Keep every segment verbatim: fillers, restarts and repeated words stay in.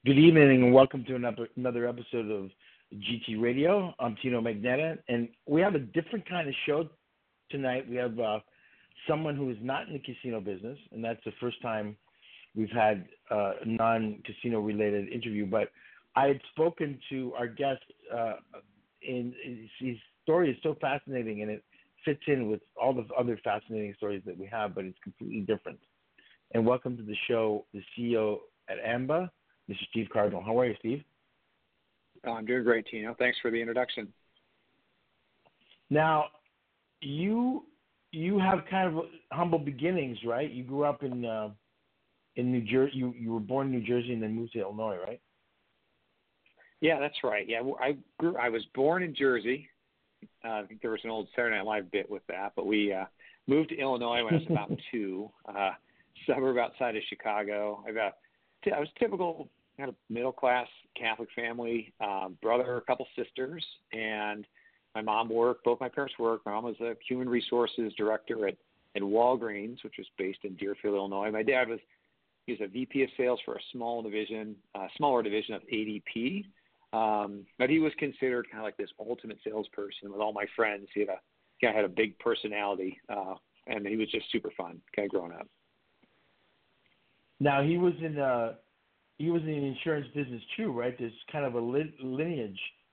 Good evening and welcome to another another episode of G T Radio. I'm Tino Magneta, and we have a different kind of show tonight. We have uh, someone who is not in the casino business, and that's the first time we've had uh, a non-casino related interview. But I had spoken to our guest, uh, and his story is so fascinating, and it fits in with all the other fascinating stories that we have, but it's completely different. And welcome to the show, the C E O at Amba, Mister Steve Cardinal. How are you, Steve? Oh, I'm doing great, Tino. Thanks for the introduction. Now, you you have kind of humble beginnings, right? You grew up in uh, in New Jersey. You you were born in New Jersey and then moved to Illinois, right? Yeah, that's right. Yeah, I grew. I was born in Jersey. Uh, I think there was an old Saturday Night Live bit with that, but we uh, moved to Illinois when I was about two, uh, suburb outside of Chicago. I got I was typical kind of middle class Catholic family, um, brother, a couple sisters, and my mom worked. Both my parents worked. My mom was a human resources director at, at Walgreens, which was based in Deerfield, Illinois. My dad was he was a V P of sales for a small division, uh, smaller division of A D P. Um, but he was considered kind of like this ultimate salesperson with all my friends. He had a he had a big personality, uh, and he was just super fun, kind of growing up. Now he was in uh he was in the insurance business too, right? There's kind of a li- lineage,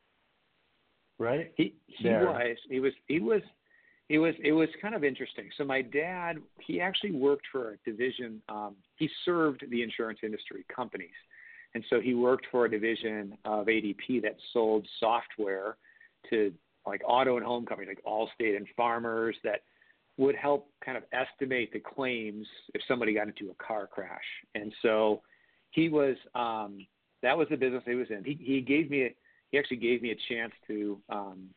right? He he there. was he was he was it was it was kind of interesting. So my dad, he actually worked for a division. Um, he served the insurance industry companies. And so he worked for a division of A D P that sold software to like auto and home companies like Allstate and Farmers that would help kind of estimate the claims if somebody got into a car crash. And so he was um, that was the business he was in. He, he gave me a, he actually gave me a chance to um,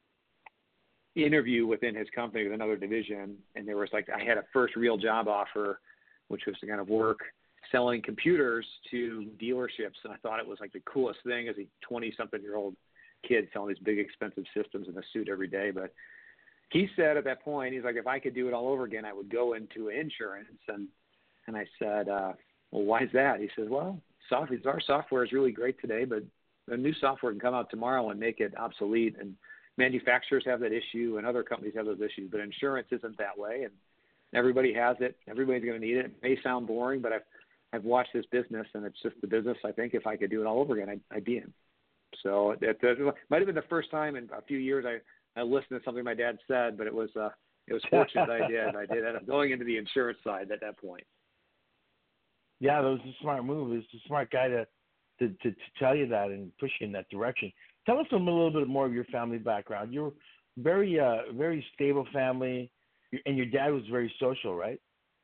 interview within his company with another division. And there was like I had a first real job offer, which was to kind of work selling computers to dealerships, and I thought it was like the coolest thing as a twenty-something-year-old kid selling these big, expensive systems in a suit every day. But he said at that point, he's like, if I could do it all over again, I would go into insurance. And and I said, uh, well, why is that? He says, well, software, our software is really great today, but the new software can come out tomorrow and make it obsolete. And manufacturers have that issue, and other companies have those issues, but insurance isn't that way. And everybody has it. Everybody's going to need it. It may sound boring, but I've I've watched this business, and it's just the business. I think if I could do it all over again, I'd, I'd be in. So it, it, it might have been the first time in a few years I, I listened to something my dad said, but it was uh, it was fortunate I did. I did end up going into the insurance side at that point. Yeah, that was a smart move. It was a smart guy to, to, to, to tell you that and push you in that direction. Tell us a little bit more of your family background. You're very, uh, very stable family, and your dad was very social, right?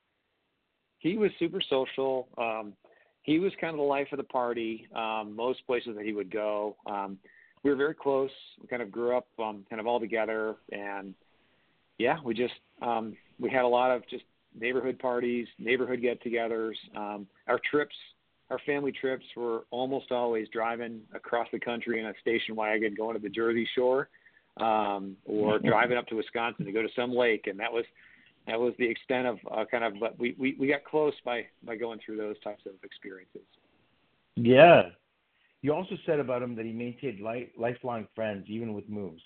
He was super social. Um, he was kind of the life of the party. Um, most places that he would go, um, we were very close. We kind of grew up um, kind of all together, and yeah, we just um, we had a lot of just neighborhood parties, neighborhood get-togethers. Um, our trips, our family trips, were almost always driving across the country in a station wagon, going to the Jersey Shore, um, or driving up to Wisconsin to go to some lake, and that was. That was the extent of uh, kind of, but we, we, we got close by, by going through those types of experiences. Yeah. You also said about him that he maintained life, lifelong friends, even with moves.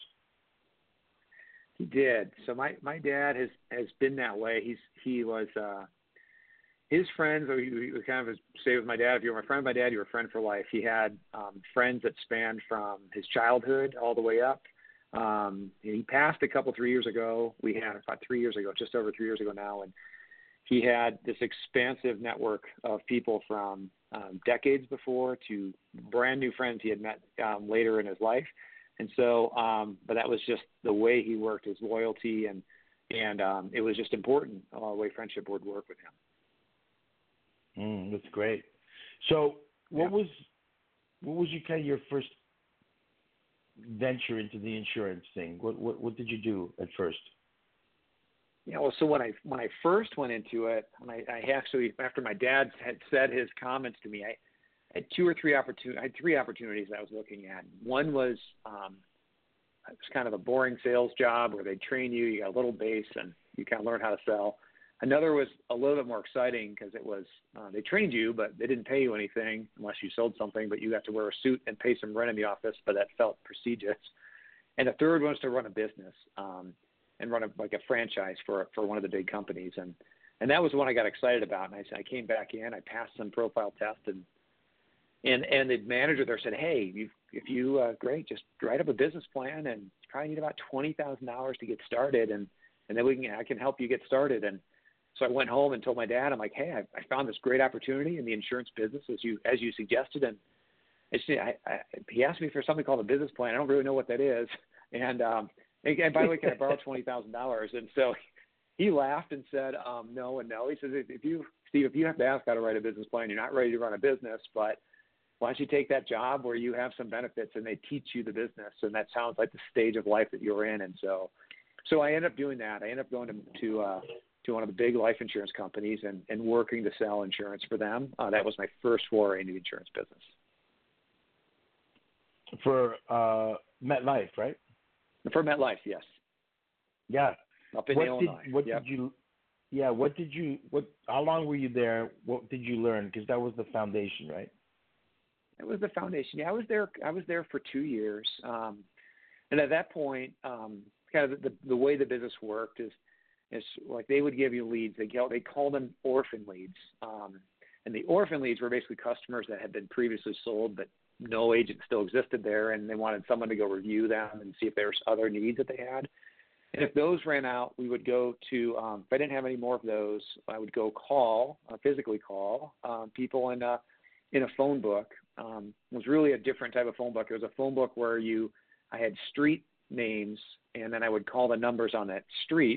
He did. So my, my dad has, has been that way. He's, he was, uh, his friends, or we kind of say with my dad, if you were my friend of my dad, you were a friend for life. He had um, friends that spanned from his childhood all the way up. Um, he passed a couple, three years ago. We had about three years ago, just over three years ago now. And he had this expansive network of people from um, decades before to brand new friends he had met um, later in his life. And so, um, but that was just the way he worked, his loyalty, and, and um, it was just important uh, the way friendship would work with him. Mm, that's great. So what yeah. was, what was your kind of your first venture into the insurance thing? What, what what did you do at first? Yeah, well, so when I when I first went into it, and I, I actually after my dad had said his comments to me, I had two or three opportunities. I had three opportunities I was looking at. One was um, it was kind of a boring sales job where they train you, you got a little base, and you kind of learn how to sell. Another was a little bit more exciting because it was uh, they trained you, but they didn't pay you anything unless you sold something. But you got to wear a suit and pay some rent in the office, but that felt prestigious. And the third was to run a business um, and run a, like a franchise for for one of the big companies. And and that was the one I got excited about. And I, I came back in, I passed some profile test, and and and the manager there said, hey, you, if you uh, great, just write up a business plan, and you probably need about twenty thousand dollars to get started, and and then we can I can help you get started. And so I went home and told my dad, I'm like, hey, I, I found this great opportunity in the insurance business, as you as you suggested. And it's, I, I, he asked me for something called a business plan. I don't really know what that is. And, um, and, and by the way, can I borrow twenty thousand dollars? And so he laughed and said, um, no and no. He says, if, if you, Steve, if you have to ask how to write a business plan, you're not ready to run a business, but why don't you take that job where you have some benefits and they teach you the business? And that sounds like the stage of life that you're in. And so, so I ended up doing that. I ended up going to, to, uh, to one of the big life insurance companies and, and working to sell insurance for them. Uh, that was my first foray into the insurance business. For uh, MetLife, right? For MetLife, yes. Yeah. Up in what Illinois. Did, what yep. did you? Yeah. What did you? What? How long were you there? What did you learn? Because that was the foundation, right? It was the foundation. Yeah, I was there. I was there for two years, um, and at that point, um, kind of the, the way the business worked is. It's like they would give you leads. They call, they call them orphan leads. Um, and the orphan leads were basically customers that had been previously sold, but no agent still existed there, and they wanted someone to go review them and see if there was other needs that they had. And if those ran out, we would go to, um, if I didn't have any more of those, I would go call, uh, physically call um, people in a, in a phone book. Um, it was really a different type of phone book. It was a phone book where you, I had street names, and then I would call the numbers on that street,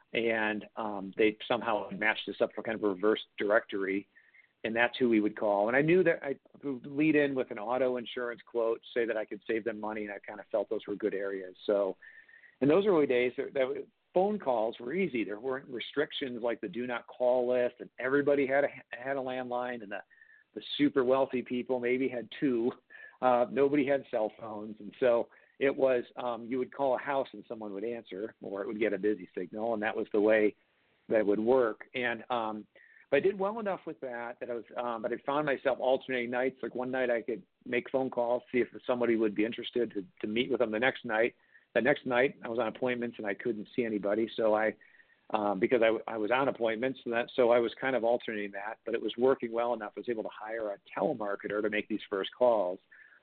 and um, they somehow matched this up for kind of a reverse directory, and that's who we would call. And I knew that I would lead in with an auto insurance quote, say that I could save them money, and I kind of felt those were good areas. So in those early days, that, that phone calls were easy. There weren't restrictions like the do not call list, and everybody had a, had a landline, and the, the super wealthy people maybe had two. Uh, nobody had cell phones, and so it was um, you would call a house and someone would answer, or it would get a busy signal, and that was the way that it would work. And um, but I did well enough with that that I was, um, but I found myself alternating nights. Like one night I could make phone calls, see if somebody would be interested to, to meet with them the next night. The next night I was on appointments and I couldn't see anybody, so I um, because I, I was on appointments, and that so I was kind of alternating that, but it was working well enough. I was able to hire a telemarketer to make these first calls.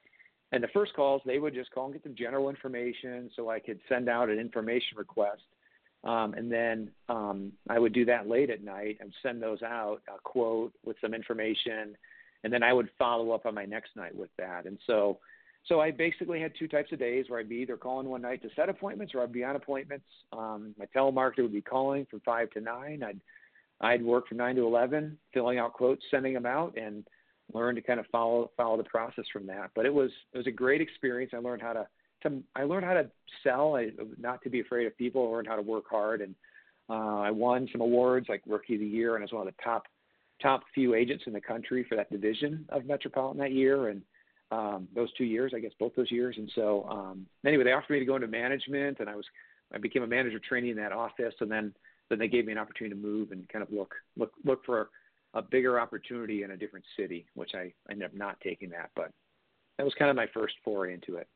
And the first calls, they would just call and get some general information so I could send out an information request. Um, and then um, I would do that late at night and send those out, a quote with some information. And then I would follow up on my next night with that. And so so I basically had two types of days where I'd be either calling one night to set appointments or I'd be on appointments. Um, my telemarketer would be calling from five to nine. I'd, I'd work from nine to eleven, filling out quotes, sending them out, and learn to kind of follow follow the process from that. But it was it was a great experience. I learned how to, to I learned how to sell, I, not to be afraid of people. I learned how to work hard, and uh, I won some awards like Rookie of the Year, and I was one of the top top few agents in the country for that division of Metropolitan that year, and um, those two years, I guess both those years. And so um, anyway, they offered me to go into management, and I was I became a manager trainee in that office, and then then they gave me an opportunity to move and kind of look look look for a bigger opportunity in a different city, which I ended up not taking that, but that was kind of my first foray into it.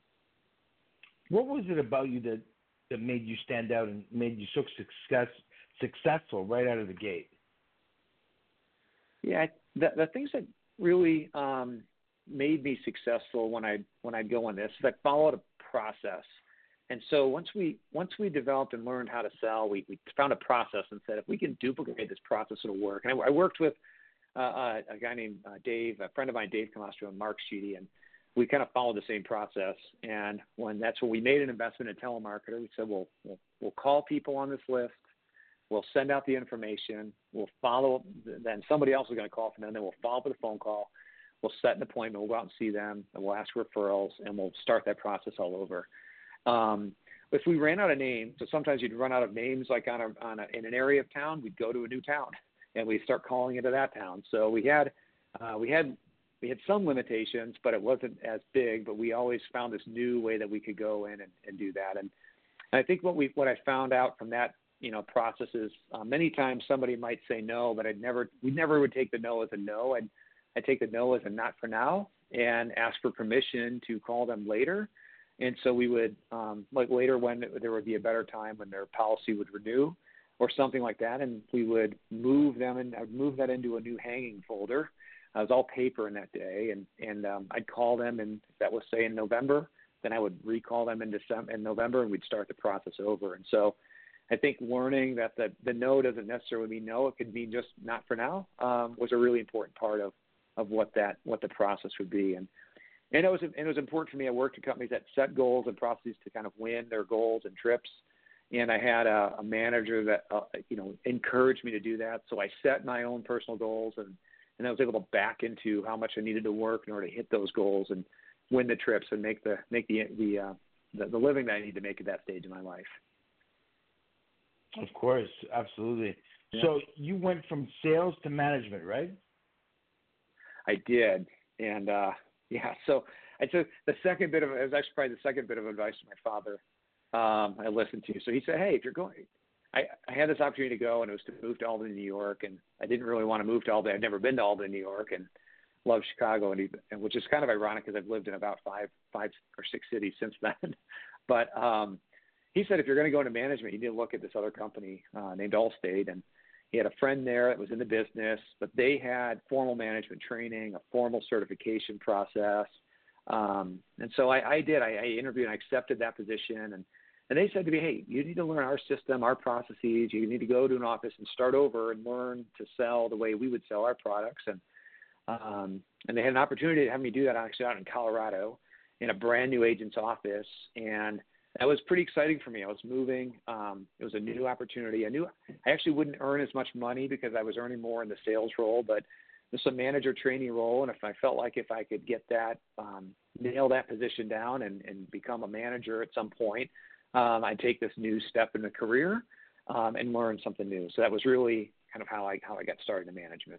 What was it about you that, that made you stand out and made you so success, successful right out of the gate? Yeah, the, the things that really um, made me successful when I when I'd go on this is I followed a process. And so once we once we developed and learned how to sell, we, we found a process and said, if we can duplicate this process, it'll work. And I, I worked with uh, a guy named uh, Dave, a friend of mine, Dave Camastro, and Mark Sheedy, and we kind of followed the same process. And when that's when we made an investment in telemarketer, we said, well, we'll, we'll call people on this list. We'll send out the information. We'll follow up. Then somebody else is going to call from them. Then we'll follow up with a phone call. We'll set an appointment. We'll go out and see them, and we'll ask referrals, and we'll start that process all over. Um, if we ran out of names, so sometimes you'd run out of names, like on a, on a, in an area of town, we'd go to a new town and we'd start calling into that town. So we had, uh, we had, we had some limitations, but it wasn't as big, but we always found this new way that we could go in and, and do that. And, and I think what we, what I found out from that, you know, processes. Uh, many times somebody might say no, but I'd never, we never would take the no as a no. I'd, I'd take the no as a not for now and ask for permission to call them later. And so we would, um, like later when there would be a better time when their policy would renew or something like that, and we would move them and I'd move that into a new hanging folder. I was all paper in that day, and and um, I'd call them, and that was say in November. Then I would recall them in December, in November, and we'd start the process over. And so, I think learning that the the no doesn't necessarily mean no; it could mean just not for now. Um, was a really important part of of what that what the process would be. And and it was and it was important for me. I worked at companies that set goals and processes to kind of win their goals and trips. And I had a, a manager that uh, you know encouraged me to do that. So I set my own personal goals, and and I was able to back into how much I needed to work in order to hit those goals and win the trips and make the make the the uh, the, the living that I need to make at that stage in my life. Of course, absolutely. Yeah. So you went from sales to management, right? I did, and uh, yeah. So I took the second bit of it was actually probably the second bit of advice from my father. Um, I listened to. So he said, "Hey, if you're going." I, I had this opportunity to go, and it was to move to Albany, New York, and I didn't really want to move to Albany. I'd never been to Albany, New York, and loved Chicago, and, he, and which is kind of ironic because I've lived in about five, five or six cities since then. But um, he said, if you're going to go into management, you need to look at this other company uh, named Allstate, and he had a friend there that was in the business, but they had formal management training, a formal certification process, um, and so I, I did. I, I interviewed and I accepted that position, and And they said to me, hey, you need to learn our system, our processes. You need to go to an office and start over and learn to sell the way we would sell our products. And um, and they had an opportunity to have me do that actually out in Colorado in a brand new agent's office. And that was pretty exciting for me. I was moving. Um, it was a new opportunity. I knew I actually wouldn't earn as much money because I was earning more in the sales role, but this was a manager trainee role. And if I felt like if I could get that, um, nail that position down and, and become a manager at some point, Um, I'd take this new step in the career um, and learn something new. So that was really kind of how I how I got started in management.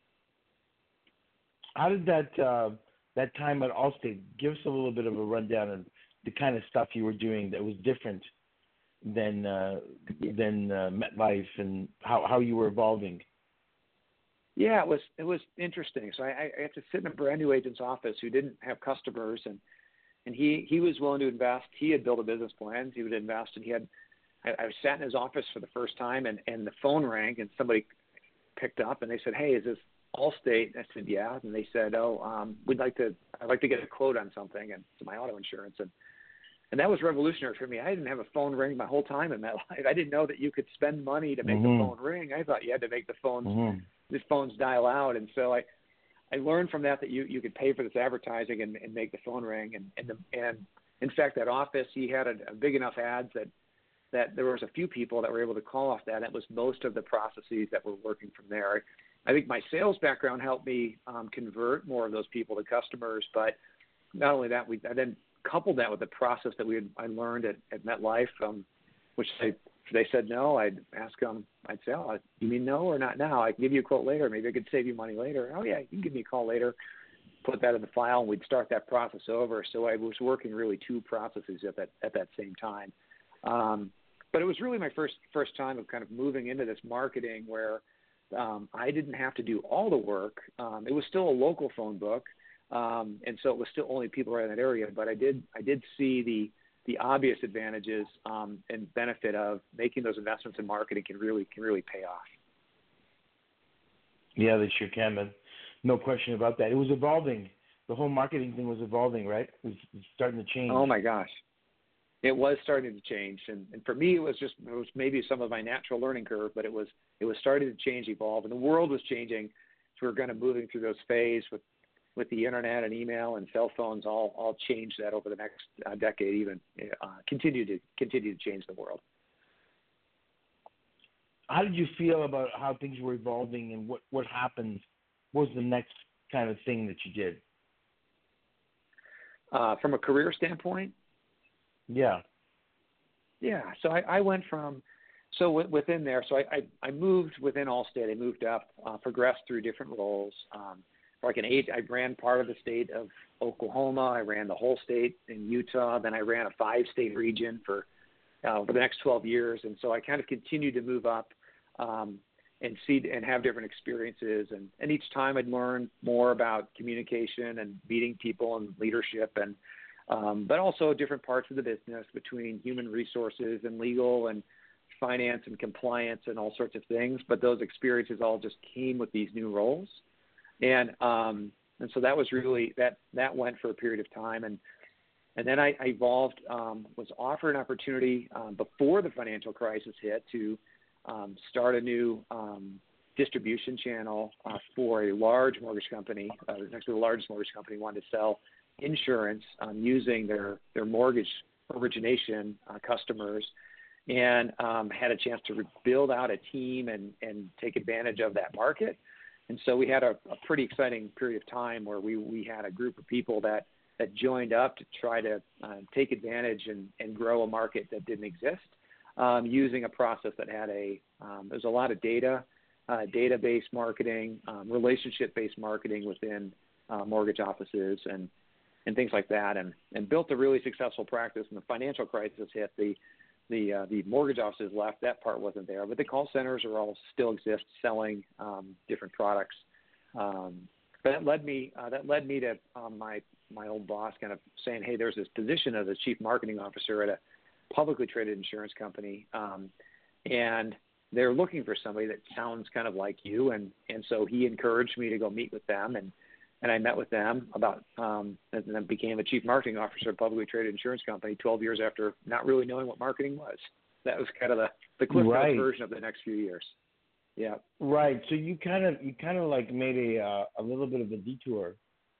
How did that uh, that time at Allstate, give us a little bit of a rundown of the kind of stuff you were doing that was different than uh, than uh, MetLife, and how, how you were evolving? Yeah, it was it was interesting. So I, I had to sit in a brand new agent's office who didn't have customers, and And he, he was willing to invest. He had built a business plan. He would invest, and he had. I, I sat in his office for the first time, and, and the phone rang, and somebody picked up, and they said, "Hey, is this Allstate?" I said, "Yeah." And they said, "Oh, um, we'd like to. I'd like to get a quote on something, and it's my auto insurance." And and that was revolutionary for me. I didn't have a phone ring my whole time in that life. I didn't know that you could spend money to make mm-hmm. the phone ring. I thought you had to make the phones mm-hmm. the phones dial out, and so I. I learned from that that you, you could pay for this advertising and, and make the phone ring. And and, the, and in fact, that office, he had a, a big enough ads that, that there was a few people that were able to call off that. It was most of the processes that were working from there. I think my sales background helped me um, convert more of those people to customers. But not only that, we I then coupled that with the process that we had, I learned at, at MetLife, um, which they, if they said no, I'd ask them, I'd say, oh, you mean no or not now? I can give you a quote later. Maybe I could save you money later. Oh, yeah, you can give me a call later. Put that in the file, and we'd start that process over. So I was working really two processes at that at that same time. Um, but it was really my first first time of kind of moving into this marketing where um, I didn't have to do all the work. Um, it was still a local phone book, um, and so it was still only people right in that area. But I did I did see the the obvious advantages um, and benefit of making those investments in marketing can really can really pay off. Yeah, they sure can, man. No question about that. It was evolving. The whole marketing thing was evolving, right? It was starting to change. Oh my gosh, it was starting to change, and, and for me, it was just it was maybe some of my natural learning curve, but it was it was starting to change, evolve, and the world was changing. So we were kind of moving through those phases with. with the internet and email and cell phones, all all change that over the next uh, decade, even uh, continue to continue to change the world. How did you feel about how things were evolving, and what, what happened? What was the next kind of thing that you did? Uh, from a career standpoint? Yeah. Yeah. So I, I went from, so w- within there, so I, I, I moved within Allstate. I moved up, uh, progressed through different roles. Um, Like an eight, I ran part of the state of Oklahoma. I ran the whole state in Utah. Then I ran a five-state region for uh, for the next twelve years. And so I kind of continued to move up um, and see and have different experiences. And, and each time I'd learn more about communication and meeting people and leadership, and um, but also different parts of the business between human resources and legal and finance and compliance and all sorts of things. But those experiences all just came with these new roles. And um, and so that was really, that that went for a period of time. And and then I, I evolved, um, was offered an opportunity um, before the financial crisis hit to um, start a new um, distribution channel uh, for a large mortgage company. Uh, actually, the largest mortgage company wanted to sell insurance um, using their, their mortgage origination uh, customers, and um, had a chance to re- build out a team and, and take advantage of that market. And so we had a, a pretty exciting period of time where we, we had a group of people that, that joined up to try to uh, take advantage and, and grow a market that didn't exist, um, using a process that had a, um, there's a lot of data, uh, database marketing, um, relationship-based marketing within uh, mortgage offices and, and things like that, and, and built a really successful practice. When the financial crisis hit, the The uh, the mortgage offices left. That part wasn't there, but the call centers are all still exist, selling um, different products. Um, but that led me uh, that led me to um, my my old boss kind of saying, "Hey, there's this position as a chief marketing officer at a publicly traded insurance company, um, and they're looking for somebody that sounds kind of like you." And and so he encouraged me to go meet with them, and and I met with them about, um, and then became a chief marketing officer of a publicly traded insurance company twelve years after not really knowing what marketing was. That was kind of the, the Cliff Notes right. version of the next few years. Yeah. Right. So you kind of, you kind of like made a, uh, a little bit of a detour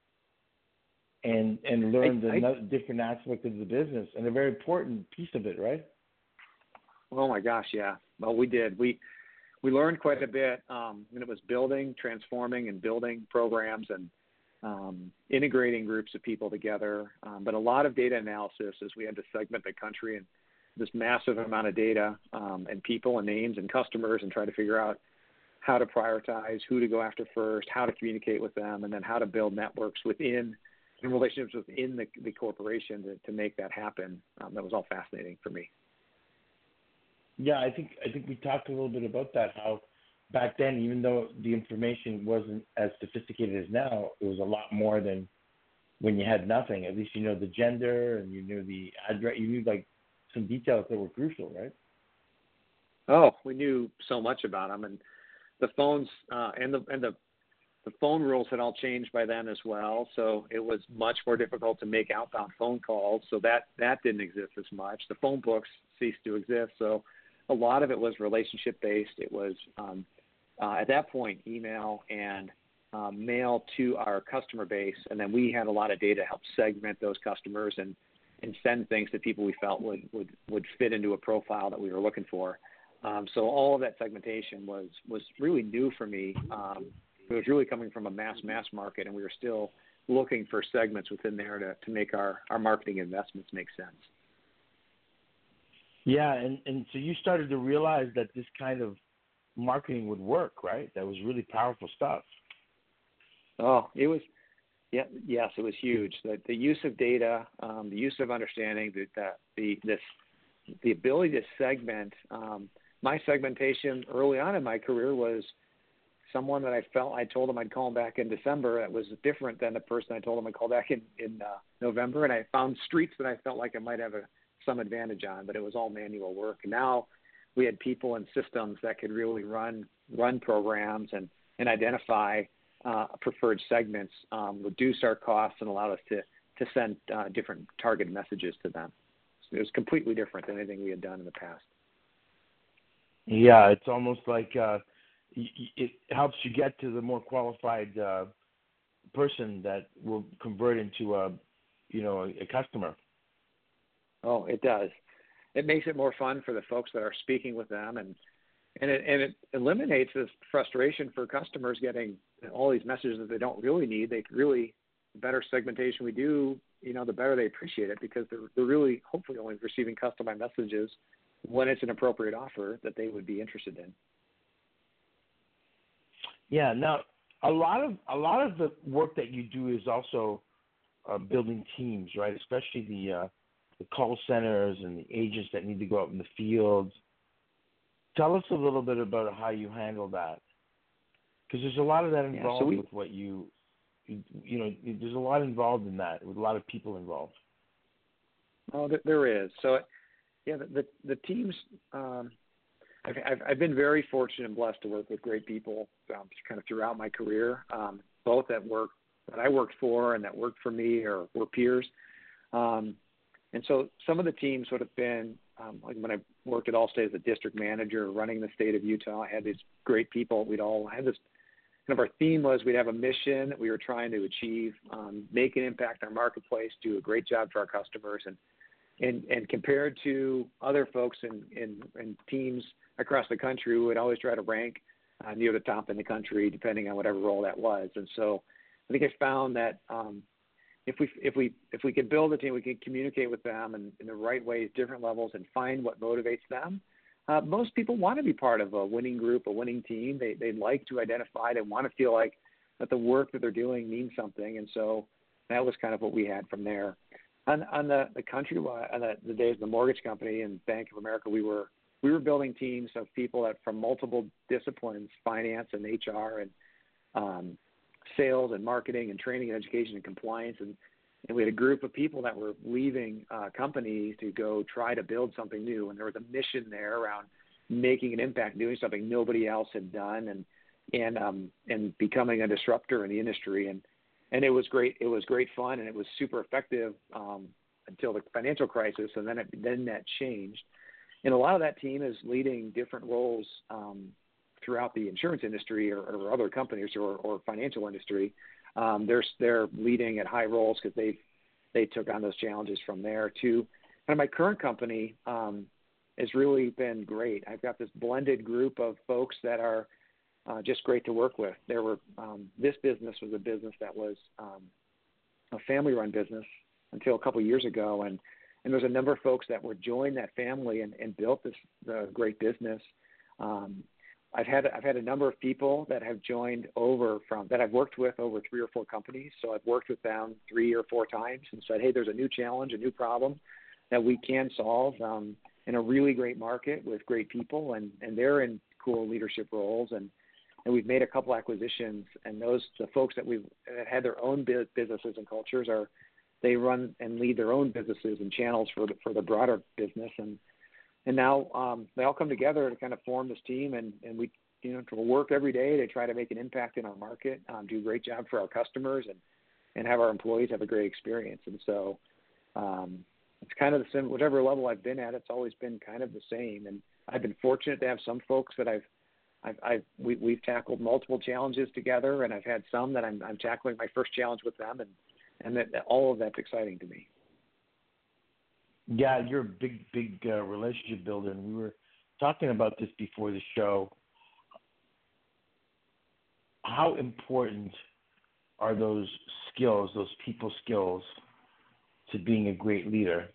and, and learned I, I, another different aspect of the business and a very important piece of it, right? Oh my gosh. Yeah. Well, we did. We, we learned quite a bit. Um, and it was building, transforming and building programs and, Um, integrating groups of people together, um, but a lot of data analysis as we had to segment the country and this massive amount of data um, and people and names and customers, and try to figure out how to prioritize, who to go after first, how to communicate with them, and then how to build networks within and relationships within the, the corporation to, to make that happen. Um, that was all fascinating for me. Yeah, I think I think we talked a little bit about that, how back then, even though the information wasn't as sophisticated as now, it was a lot more than when you had nothing. At least you know the gender and you knew the address. You knew like some details that were crucial, right? Oh, we knew so much about them, and the phones uh, and the and the the phone rules had all changed by then as well. So it was much more difficult to make outbound phone calls. So that that didn't exist as much. The phone books ceased to exist. So a lot of it was relationship based. It was um, Uh, at that point, email and um, mail to our customer base, and then we had a lot of data to help segment those customers and, and send things to people we felt would, would, would fit into a profile that we were looking for. Um, so all of that segmentation was was really new for me. Um, it was really coming from a mass mass market, and we were still looking for segments within there to, to make our, our marketing investments make sense. Yeah, and, and so you started to realize that this kind of marketing would work, right? That was really powerful stuff. Oh, it was, yeah, yes, it was huge. The, the use of data, um, the use of understanding, the, the, the, this, the ability to segment. Um, my segmentation early on in my career was someone that I felt I told him I'd call him back in December. That was different than the person I told him I'd call back in, in uh, November. And I found streets that I felt like I might have a, some advantage on, but it was all manual work. And now we had people and systems that could really run run programs and, and identify uh, preferred segments, um, reduce our costs, and allow us to, to send uh, different targeted messages to them. So it was completely different than anything we had done in the past. Yeah, it's almost like uh, it helps you get to the more qualified uh, person that will convert into a, you know, a, a customer. Oh, it does. It makes it more fun for the folks that are speaking with them, and and it, and it eliminates this frustration for customers getting all these messages that they don't really need. They really, the better segmentation we do, you know, the better they appreciate it, because they're, they're really hopefully only receiving customized messages when it's an appropriate offer that they would be interested in. Yeah. Now, a lot of a lot of the work that you do is also uh, building teams, right? Especially the uh, the call centers and the agents that need to go out in the field. Tell us a little bit about how you handle that, because there's a lot of that involved yeah, so we, with what you, you, you know, there's a lot involved in that with a lot of people involved. Oh, there is. So, yeah, the the, the teams. Um, I've, I've I've been very fortunate and blessed to work with great people um, kind of throughout my career, um, both at work that I worked for and that worked for me or were peers. Um, and so some of the teams would have been, um, like when I worked at Allstate as a district manager running the state of Utah, I had these great people. We'd all had this, kind of our theme was we'd have a mission that we were trying to achieve, um, make an impact on our marketplace, do a great job for our customers. And, and, and compared to other folks in, in, in teams across the country, we would always try to rank uh, near the top in the country, depending on whatever role that was. And so I think I found that um, if we if we if we can build a team, we can communicate with them in, in the right ways, different levels, and find what motivates them. Uh, most people want to be part of a winning group, a winning team. They they like to identify. They want to feel like that the work that they're doing means something. And so that was kind of what we had from there. On on the the country on the, the days of the mortgage company and Bank of America, we were we were building teams of people that from multiple disciplines, finance and H R and um, sales and marketing and training and education and compliance. And, and we had a group of people that were leaving uh, companies to go try to build something new. And there was a mission there around making an impact, doing something nobody else had done, and, and, um, and becoming a disruptor in the industry. And, and it was great. It was great fun, and it was super effective um, until the financial crisis. And then, it, then that changed. And a lot of that team is leading different roles um, throughout the insurance industry or, or other companies or, or financial industry. Um, they're, they're leading at high roles because they they took on those challenges from there to kind of my current company um, has really been great. I've got this blended group of folks that are uh, just great to work with. There were um, this business was a business that was um, a family-run business until a couple of years ago, and and there's a number of folks that were joined that family and, and built this uh, great business. Um, I've had I've had a number of people that have joined over from that I've worked with over three or four companies. So I've worked with them three or four times and said, hey, there's a new challenge, a new problem that we can solve um, in a really great market with great people, and, and they're in cool leadership roles. And, and we've made a couple acquisitions, and those the folks that we've that had their own businesses and cultures are they run and lead their own businesses and channels for the, for the broader business. And And now um, they all come together to kind of form this team, and, and we, you know, to work every day to try to make an impact in our market, um, do a great job for our customers, and, and have our employees have a great experience. And so um, it's kind of the same, whatever level I've been at, it's always been kind of the same. And I've been fortunate to have some folks that I've, I've, I've we, we've tackled multiple challenges together, and I've had some that I'm, I'm tackling my first challenge with them, and, and that, that all of that's exciting to me. Yeah, you're a big, big uh, relationship builder, and we were talking about this before the show. How important are those skills, those people skills, to being a great leader?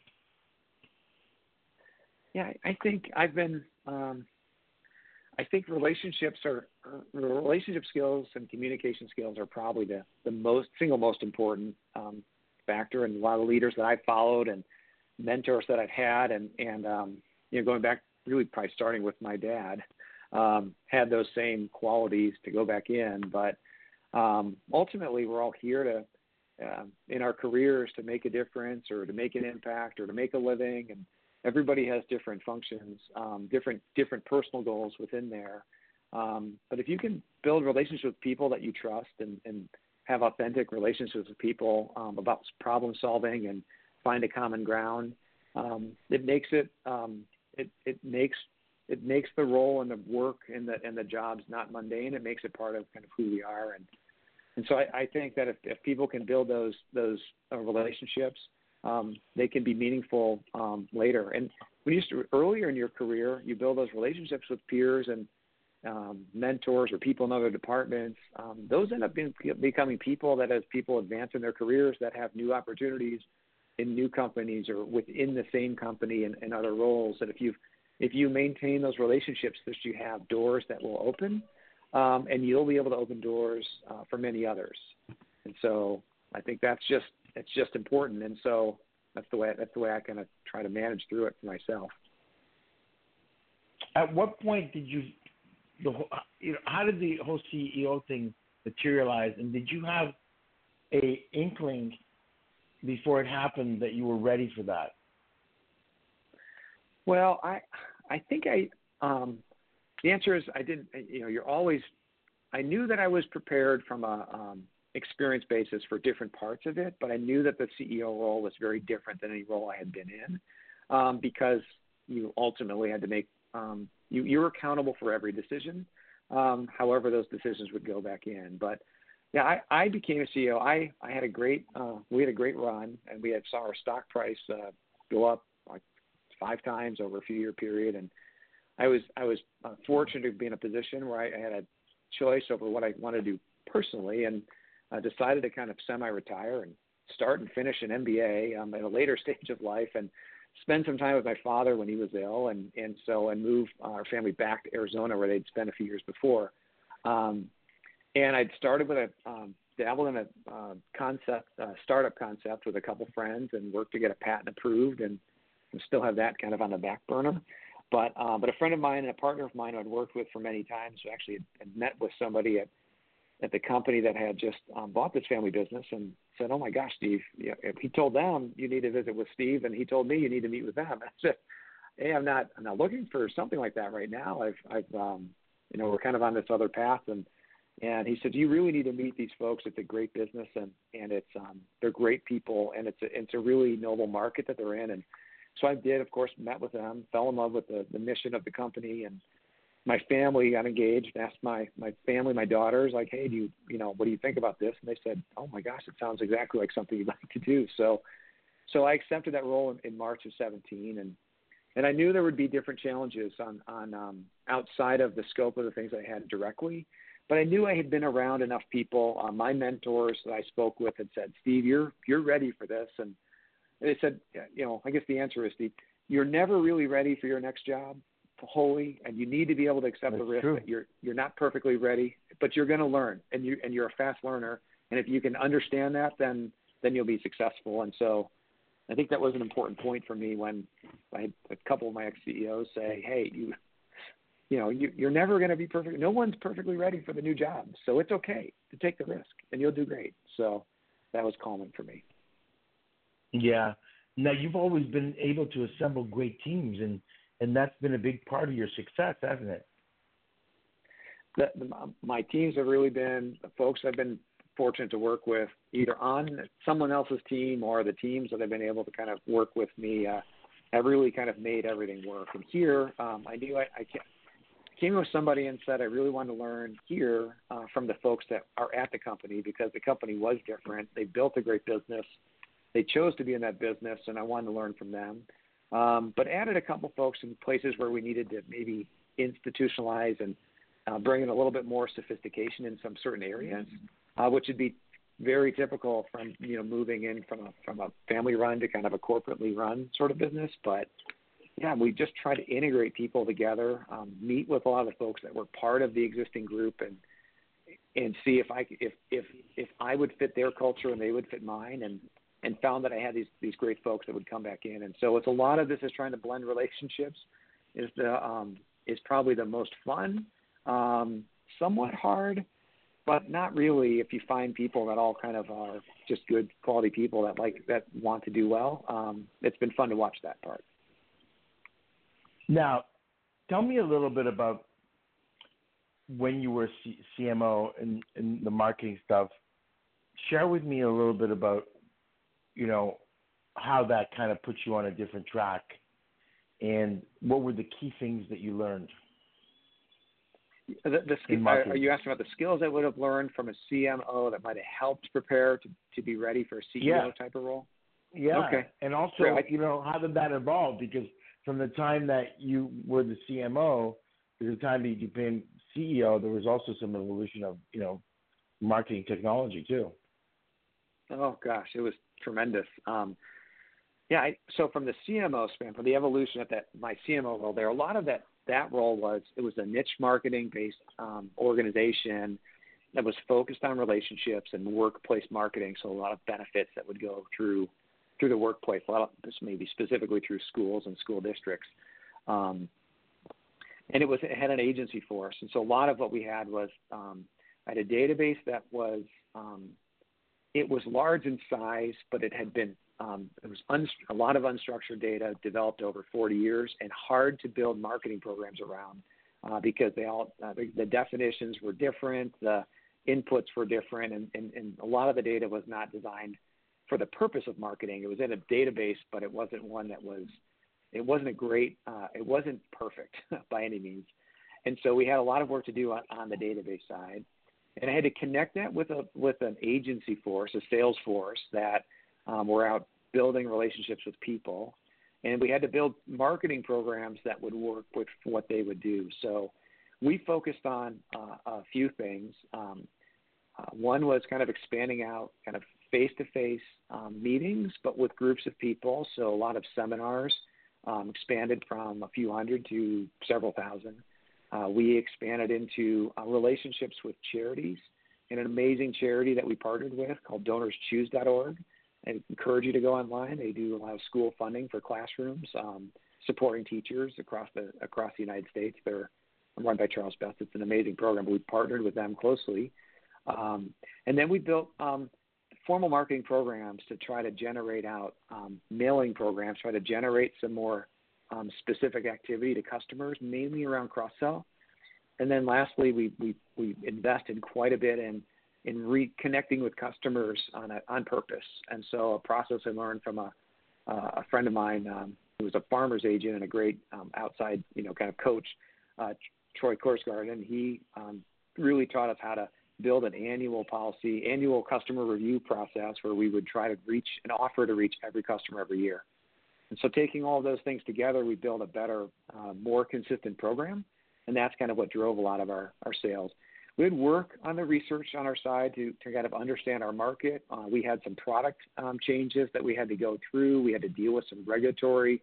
Yeah, I think I've been. Um, I think relationships are uh, relationship skills and communication skills are probably the the most single most important um, factor. And a lot of leaders that I've followed and mentors that I've had, and, and um, you know, going back really probably starting with my dad, um, had those same qualities to go back in. But um, ultimately, we're all here to, uh, in our careers, to make a difference or to make an impact or to make a living. And everybody has different functions, um, different different personal goals within there. Um, but if you can build relationships with people that you trust and, and have authentic relationships with people um, about problem solving and find a common ground, um, it makes it, um, it, it makes, it makes the role and the work and the, and the jobs not mundane. It makes it part of kind of who we are. And, and so I, I think that if, if people can build those, those uh, relationships, um, they can be meaningful um, later. And when you start earlier in your career, you build those relationships with peers and um, mentors or people in other departments. Um, those end up being, becoming people that, as people advance in their careers, that have new opportunities in new companies or within the same company and, and other roles, that if you if you maintain those relationships, that you have doors that will open, um, and you'll be able to open doors uh, for many others. And so I think that's just it's just important. And so that's the way that's the way I kind of try to manage through it for myself. At what point did you, the whole- you know, how did the whole C E O thing materialize, and did you have a inkling before it happened that you were ready for that? Well, I I think I um, the answer is I didn't. You know, you're always. I knew that I was prepared from a um, experience basis for different parts of it, but I knew that the C E O role was very different than any role I had been in, um, because you ultimately had to make um, you you're accountable for every decision. Um, however, those decisions would go back in. But yeah, I, I became a C E O. I, I had a great uh, we had a great run, and we had saw our stock price uh, go up like five times over a few year period, and I was I was uh, fortunate to be in a position where I, I had a choice over what I wanted to do personally, and uh, decided to kind of semi-retire and start and finish an M B A um, at a later stage of life, and spend some time with my father when he was ill, and and so and move our family back to Arizona where they'd spent a few years before. Um, and I'd started with a um, dabbled in a uh, concept, uh, startup concept with a couple friends, and worked to get a patent approved, and, and still have that kind of on the back burner. But uh, but a friend of mine and a partner of mine who I'd worked with for many times, who actually had, had met with somebody at at the company that had just um, bought this family business, and said, "Oh my gosh, Steve!" You know, he told them you need to visit with Steve, and he told me you need to meet with them. I said, "Hey, I'm not I'm not looking for something like that right now. I've I've um, you know we're kind of on this other path." And and he said, "You really need to meet these folks. It's a great business, and and it's um, they're great people, and it's a it's a really noble market that they're in." And so I did, of course, met with them, fell in love with the, the mission of the company, and my family got engaged, asked my, my family, my daughters, like, "Hey, do you, you know, what do you think about this?" And they said, "Oh my gosh, it sounds exactly like something you'd like to do." So, so I accepted that role in, in March of seventeen. And, and I knew there would be different challenges on, on, um, outside of the scope of the things I had directly, but I knew I had been around enough people. Uh, my mentors that I spoke with had said, "Steve, you're, you're ready for this." And they said, you know, I guess the answer is, Steve, you're never really ready for your next job wholly, and you need to be able to accept That's the risk true. that you're you're not perfectly ready, but you're going to learn, and you and you're a fast learner, and if you can understand that, then then you'll be successful. And so I think that was an important point for me when I had a couple of my ex-C E Os say, "Hey, you you know you, you're never going to be perfect. No one's perfectly ready for the new job, so it's okay to take the risk, and you'll do great." So that was calming for me. Yeah. Now, you've always been able to assemble great teams, and, and that's been a big part of your success, hasn't it? The, the, my teams have really been the folks I've been fortunate to work with, either on someone else's team or the teams that have been able to kind of work with me, uh, have really kind of made everything work. And here, um, I knew I, I came with somebody and said I really wanted to learn here uh, from the folks that are at the company, because the company was different. They built a great business. They chose to be in that business, and I wanted to learn from them. Um, but added a couple folks in places where we needed to maybe institutionalize and uh, bring in a little bit more sophistication in some certain areas, uh, which would be very typical from, you know, moving in from a from a family run to kind of a corporately run sort of business. But yeah, we just try to integrate people together, um, meet with a lot of the folks that were part of the existing group, and and see if I if if if I would fit their culture and they would fit mine, and and found that I had these these great folks that would come back in. And so it's a lot of this is trying to blend relationships is the um, is probably the most fun, um, somewhat hard, but not really if you find people that all kind of are just good quality people that like that want to do well. Um, it's been fun to watch that part. Now, tell me a little bit about when you were C- CMO and, and the marketing stuff. Share with me a little bit about, you know, how that kind of puts you on a different track, and what were the key things that you learned? The, the sk- are, are you asking about the skills I would have learned from a C M O that might have helped prepare to, to be ready for a C E O yeah. type of role? Yeah. Okay. And also, Great. you know, how did that evolve? Because from the time that you were the C M O to the time that you became C E O, there was also some evolution of, you know, marketing technology too. Oh gosh, it was tremendous. Um, yeah. I, so from the C M O span, from the evolution of that, my C M O role there, a lot of that, that role was, it was a niche marketing based um, organization that was focused on relationships and workplace marketing. So a lot of benefits that would go through, through the workplace. A lot of this maybe specifically through schools and school districts. Um, and it was it had an agency force, and so a lot of what we had was um, I had a database that was um, it was large in size, but it had been um, it was un- a lot of unstructured data developed over forty years, and hard to build marketing programs around uh, because they all uh, the, the definitions were different, the inputs were different, and, and, and a lot of the data was not designed for the purpose of marketing. It was in a database, but it wasn't one that was, it wasn't a great, uh, it wasn't perfect by any means. And so we had a lot of work to do on, on the database side. And I had to connect that with a, with an agency force, a sales force that um, were out building relationships with people. And we had to build marketing programs that would work with what they would do. So we focused on uh, a few things. Um, uh, one was kind of expanding out kind of face-to-face um, meetings, but with groups of people. So a lot of seminars um, expanded from a few hundred to several thousand. Uh, we expanded into uh, relationships with charities, and an amazing charity that we partnered with called donors choose dot org. I encourage you to go online. They do a lot of school funding for classrooms, um, supporting teachers across the across the United States. They're run by Charles Best. It's an amazing program, but we partnered with them closely. Um, and then we built um, formal marketing programs to try to generate out um, mailing programs, try to generate some more um, specific activity to customers, mainly around cross-sell. And then lastly, we, we, we invested quite a bit in, in reconnecting with customers on, a, on purpose. And so a process I learned from a, uh, a friend of mine um, who was a farmer's agent and a great um, outside, you know, kind of coach, uh, Troy Korsgaard, he um, really taught us how to build an annual policy, annual customer review process where we would try to reach and offer to reach every customer every year. And so taking all of those things together, we built a better, uh, more consistent program, and that's kind of what drove a lot of our, our sales. We would work on the research on our side to, to kind of understand our market. Uh, we had some product um, changes that we had to go through. We had to deal with some regulatory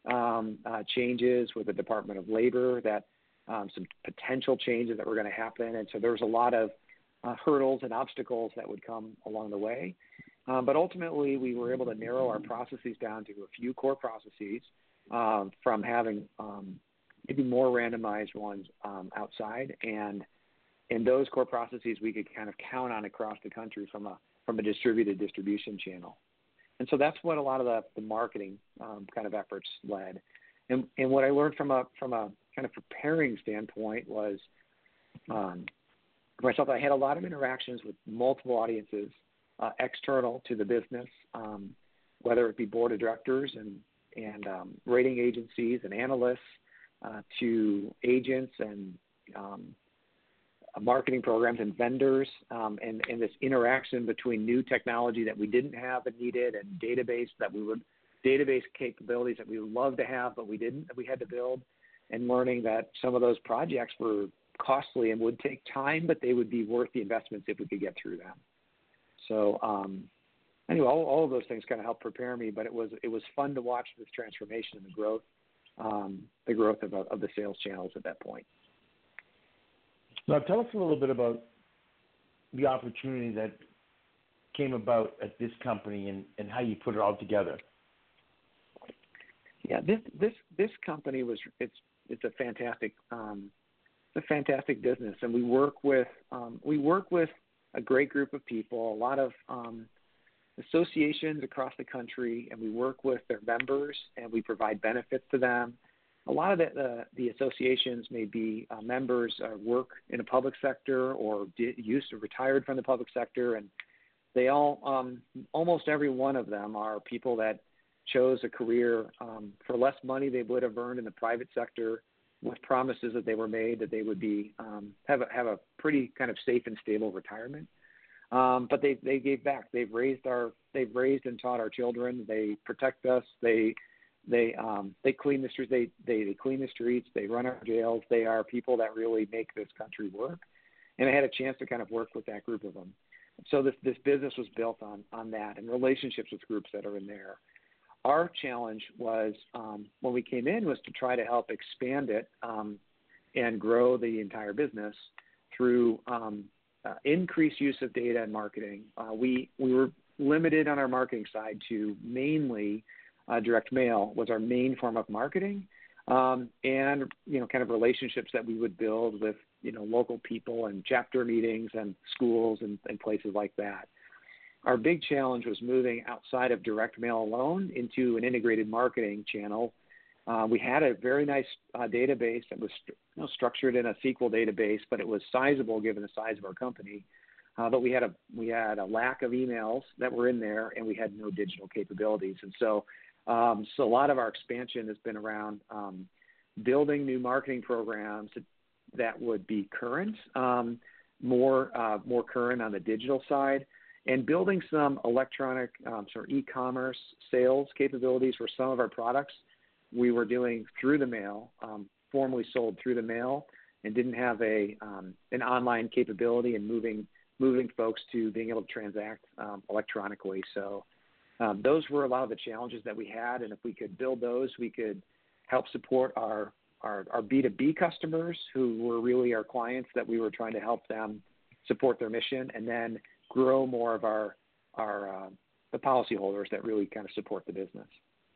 um, uh, changes with the Department of Labor, that um, some potential changes that were going to happen. And so there was a lot of uh, hurdles and obstacles that would come along the way. Um, but ultimately, we were able to narrow our processes down to a few core processes um, from having um, maybe more randomized ones um, outside. And in those core processes, we could kind of count on across the country from a from a distributed distribution channel. And so that's what a lot of the, the marketing um, kind of efforts led. And, and what I learned from a from a kind of preparing standpoint was um, for myself, I had a lot of interactions with multiple audiences, uh, external to the business, um, whether it be board of directors and, and um, rating agencies and analysts, uh, to agents and um, marketing programs and vendors, um, and, and this interaction between new technology that we didn't have and needed, and database that we would database capabilities that we would love to have but we didn't, that we had to build, and learning that some of those projects were costly and would take time, but they would be worth the investments if we could get through them. So um, anyway, all, all of those things kind of helped prepare me, but it was it was fun to watch this transformation and the growth, um, the growth of, of the sales channels at that point. Now, tell us a little bit about the opportunity that came about at this company and, and how you put it all together. Yeah, this this this company was it's it's a fantastic um, it's a fantastic business, and we work with um, we work with a great group of people, a lot of um, associations across the country, and we work with their members, and we provide benefits to them. A lot of the, uh, the associations may be uh, members uh, work in the public sector or did, used to retired from the public sector, and they all, um, almost every one of them are people that chose a career um, for less money they would have earned in the private sector, with promises that they were made that they would be um, have a, have a pretty kind of safe and stable retirement. Um, but they they gave back. They've raised our they've raised and taught our children. They protect us. They They um, they clean the streets. They, they they clean the streets. They run our jails. They are people that really make this country work. And I had a chance to kind of work with that group of them. So this this business was built on on that and relationships with groups that are in there. Our challenge was um, when we came in was to try to help expand it um, and grow the entire business through um, uh, increased use of data and marketing. Uh, we we were limited on our marketing side to mainly uh, direct mail was our main form of marketing, um, and you know, kind of relationships that we would build with you know local people and chapter meetings and schools and, and places like that. Our big challenge was moving outside of direct mail alone into an integrated marketing channel. Uh, we had a very nice uh, database that was you know, structured in a S Q L database, but it was sizable given the size of our company. Uh, but we had a we had a lack of emails that were in there, and we had no digital capabilities. And so, um, so a lot of our expansion has been around um, building new marketing programs that, that would be current, um, more uh, more current on the digital side, and building some electronic um, sort of e-commerce sales capabilities for some of our products we were doing through the mail, um, formally sold through the mail, and didn't have a um, an online capability and moving moving folks to being able to transact um, electronically. So um, those were a lot of the challenges that we had, and if we could build those, we could help support our, our, our B two B customers who were really our clients that we were trying to help them support their mission, and then grow more of our, our uh, the policyholders that really kind of support the business.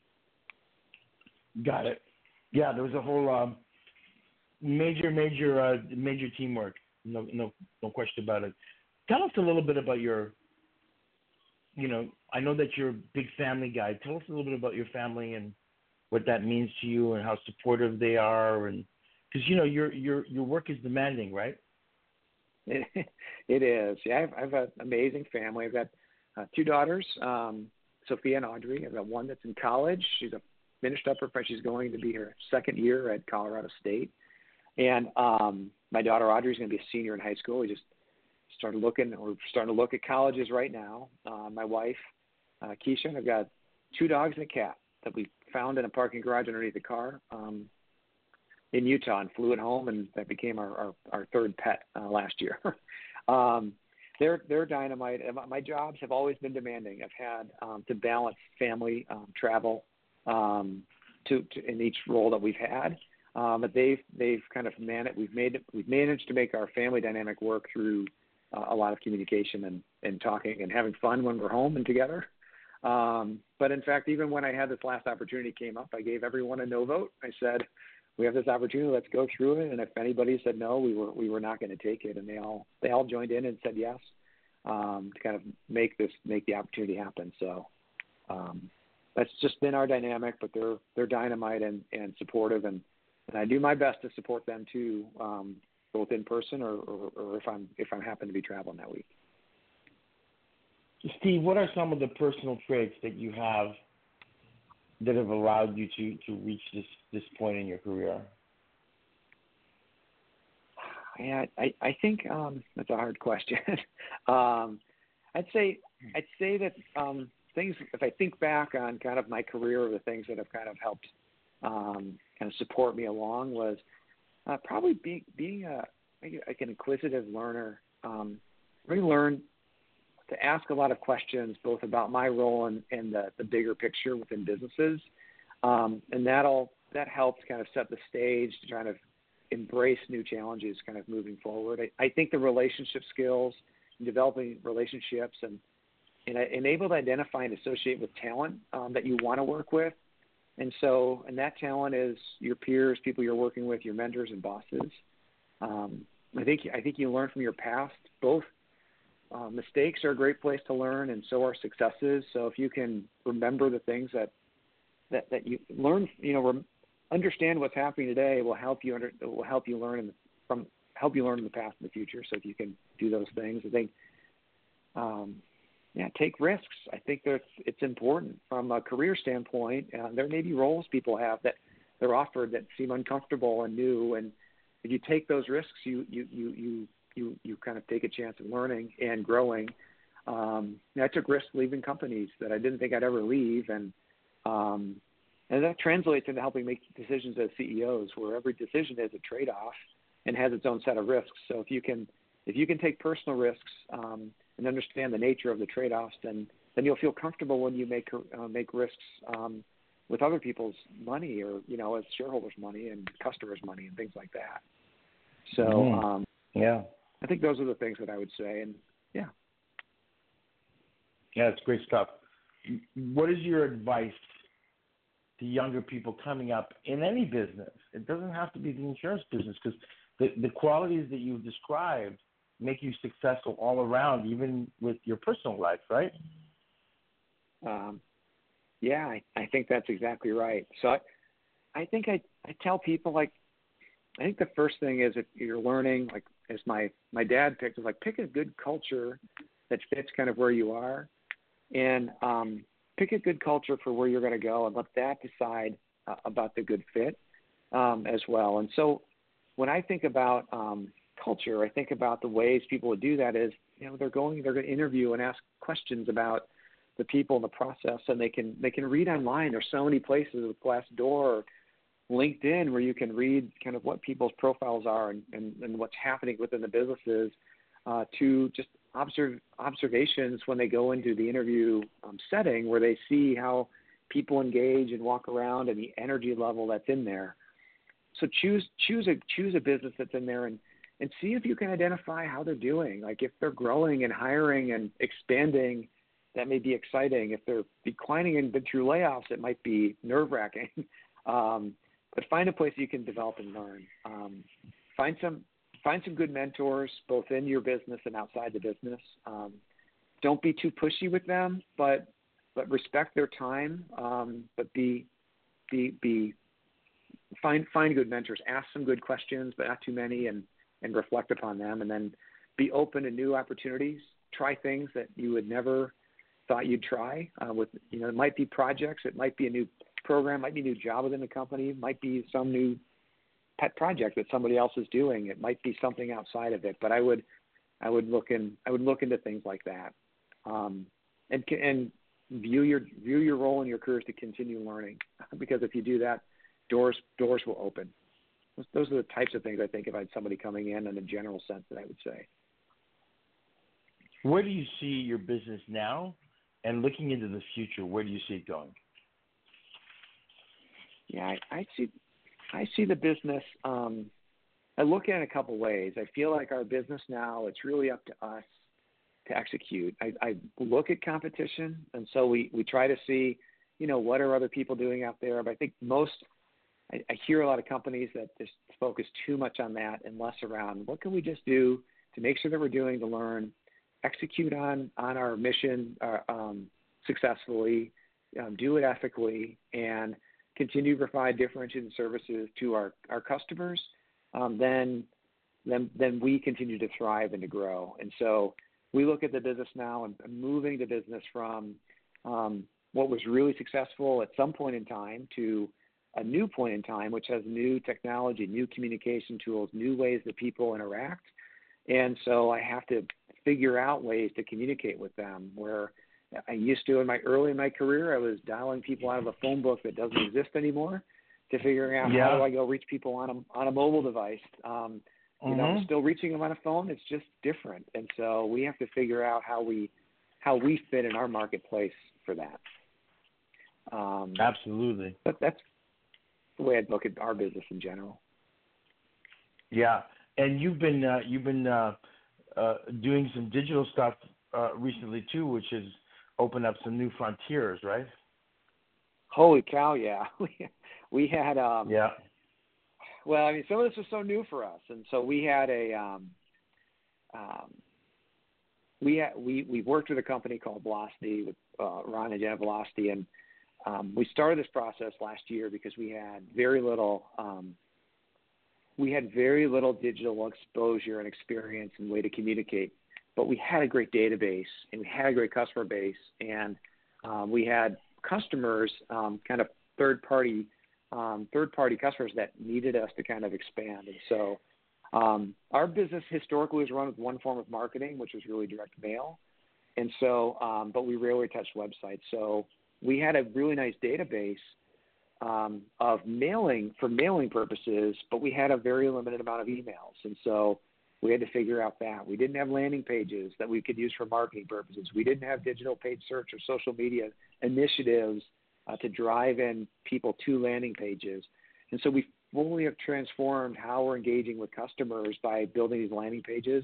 Got it. Yeah, there was a whole um, major, major, uh, major teamwork. No, no, no question about it. Tell us a little bit about your, you know, I know that you're a big family guy. Tell us a little bit about your family and what that means to you and how supportive they are, and because you know your your your work is demanding, right? It, it is. Yeah, I've, I've got an amazing family. I've got uh, two daughters, um, Sophia and Audrey. I've got one that's in college. She's a finished up her, she's going to be her second year at Colorado State. And um, my daughter Audrey is going to be a senior in high school. We just started looking, we're starting to look at colleges right now. Uh, my wife, uh, Keisha, and I've got two dogs and a cat that we found in a parking garage underneath the car um, in Utah, and flew it home, and that became our, our, our third pet uh, last year. um, they're, they're dynamite. My jobs have always been demanding. I've had um, to balance family, um, travel, um, to, to in each role that we've had. Um, but they've, they've kind of managed, we've made, we've managed to make our family dynamic work through uh, a lot of communication and, and talking and having fun when we're home and together. Um, but in fact, even when I had this last opportunity came up, I gave everyone a no vote. I said, we have this opportunity, let's go through it. And if anybody said no, we were, we were not going to take it. And they all, they all joined in and said yes, um, to kind of make this, make the opportunity happen. So, um, that's just been our dynamic, but they're they're dynamite and, and supportive, and, and I do my best to support them too, um, both in person or, or, or if I'm if I happen to be traveling that week. Steve, what are some of the personal traits that you have that have allowed you to, to reach this, this point in your career? Yeah, I, I think um, that's a hard question. um, I'd say I'd say that um, things, if I think back on kind of my career, or the things that have kind of helped um, kind of support me along, was uh, probably be, being a like an inquisitive learner. Um, really learn to ask a lot of questions, both about my role and, and the, the bigger picture within businesses, um, and that all that helped kind of set the stage to kind of embrace new challenges, kind of moving forward. I, I think the relationship skills, developing relationships, and and able to identify and associate with talent um, that you want to work with. And so, and that talent is your peers, people you're working with, your mentors and bosses. Um, I think, I think you learn from your past. Both uh, mistakes are a great place to learn, and so are successes. So if you can remember the things that, that, that you learn, you know, rem- understand what's happening today will help you under, will help you learn in the, from, help you learn in the past and the future. So if you can do those things, I think, um, Yeah, take risks. I think that it's important from a career standpoint. Uh, there may be roles people have that they're offered that seem uncomfortable and new, and if you take those risks, you you you you you, you kind of take a chance of learning and growing. Um, I took risks leaving companies that I didn't think I'd ever leave, and um, and that translates into helping make decisions as C E Os, where every decision is a trade-off and has its own set of risks. So if you can if you can take personal risks um, and understand the nature of the trade-offs, then then you'll feel comfortable when you make uh, make risks um, with other people's money, or you know, as shareholders' money and customers' money and things like that. So mm. um, yeah, I think those are the things that I would say. And yeah, Yeah, it's great stuff. What is your advice to younger people coming up in any business? It doesn't have to be the insurance business, because the, the qualities that you've described make you successful all around, even with your personal life, right? Um, yeah, I, I think that's exactly right. So I, I think I, I tell people, like, I think the first thing is if you're learning, like as my, my dad picked, is like pick a good culture that fits kind of where you are, and um, pick a good culture for where you're going to go, and let that decide uh, about the good fit um, as well. And so when I think about um, culture, I think about the ways people would do that is, you know, they're going, they're going to interview and ask questions about the people in the process, and they can, they can read online. There's so many places with Glassdoor or LinkedIn where you can read kind of what people's profiles are and, and, and what's happening within the businesses, uh, to just observe observations when they go into the interview um, setting, where they see how people engage and walk around and the energy level that's in there. So choose, choose a, choose a business that's in there, and, and see if you can identify how they're doing. Like if they're growing and hiring and expanding, that may be exciting. If they're declining and been through layoffs, it might be nerve wracking. um, But find a place you can develop and learn. Um, find some find some good mentors, both in your business and outside the business. Um, don't be too pushy with them, but but respect their time. Um, but be be be find find good mentors. Ask some good questions, but not too many, and and reflect upon them. And then be open to new opportunities. Try things that you would never thought you'd try. Uh, with you know, it might be projects. It might be a new program, might be a new job within the company, might be some new pet project that somebody else is doing. It might be something outside of it, but I would, I would look in, I would look into things like that, um, and and view your view your role in your career to continue learning, because if you do that, doors doors will open. Those, those are the types of things I think if I had somebody coming in in a general sense that I would say. Where do you see your business now, and looking into the future, where do you see it going? Yeah, I, I see. I see the business. Um, I look at it a couple ways. I feel like our business now, it's really up to us to execute. I, I look at competition, and so we, we try to see, you know, what are other people doing out there. But I think most, I, I hear a lot of companies that just focus too much on that and less around what can we just do to make sure that we're doing to learn, execute on on our mission uh, um, successfully, um, do it ethically, and continue to provide differentiated services to our, our customers, um, then, then then we continue to thrive and to grow. And so we look at the business now and moving the business from um, what was really successful at some point in time to a new point in time, which has new technology, new communication tools, new ways that people interact. And so I have to figure out ways to communicate with them, where I used to in my early in my career, I was dialing people out of a phone book that doesn't exist anymore, to figuring out yeah. how do I go reach people on a on a mobile device. Um, you mm-hmm. know, I'm still reaching them on a phone. It's just different, and so we have to figure out how we how we fit in our marketplace for that. Um, Absolutely. But that's the way I'd look at our business in general. Yeah, and you've been uh, you've been uh, uh, doing some digital stuff uh, recently too, which has opened up some new frontiers, right? Holy cow! Yeah, we we had um, yeah. Well, I mean, some of this was so new for us, and so we had a um, um, we had, we we worked with a company called Velocity with uh, Ron and Jenna Velocity, and um, we started this process last year because we had very little um, we had very little digital exposure and experience and way to communicate, but we had a great database and we had a great customer base, and um, we had customers, um, kind of third party. Um, third-party customers that needed us to kind of expand. And so um, our business historically was run with one form of marketing, which was really direct mail. And so, um, but we rarely touched websites. So we had a really nice database um, of mailing for mailing purposes, but we had a very limited amount of emails. And so we had to figure out that. We didn't have landing pages that we could use for marketing purposes. We didn't have digital paid search or social media initiatives Uh, to drive in people to landing pages. And so we fully have transformed how we're engaging with customers by building these landing pages.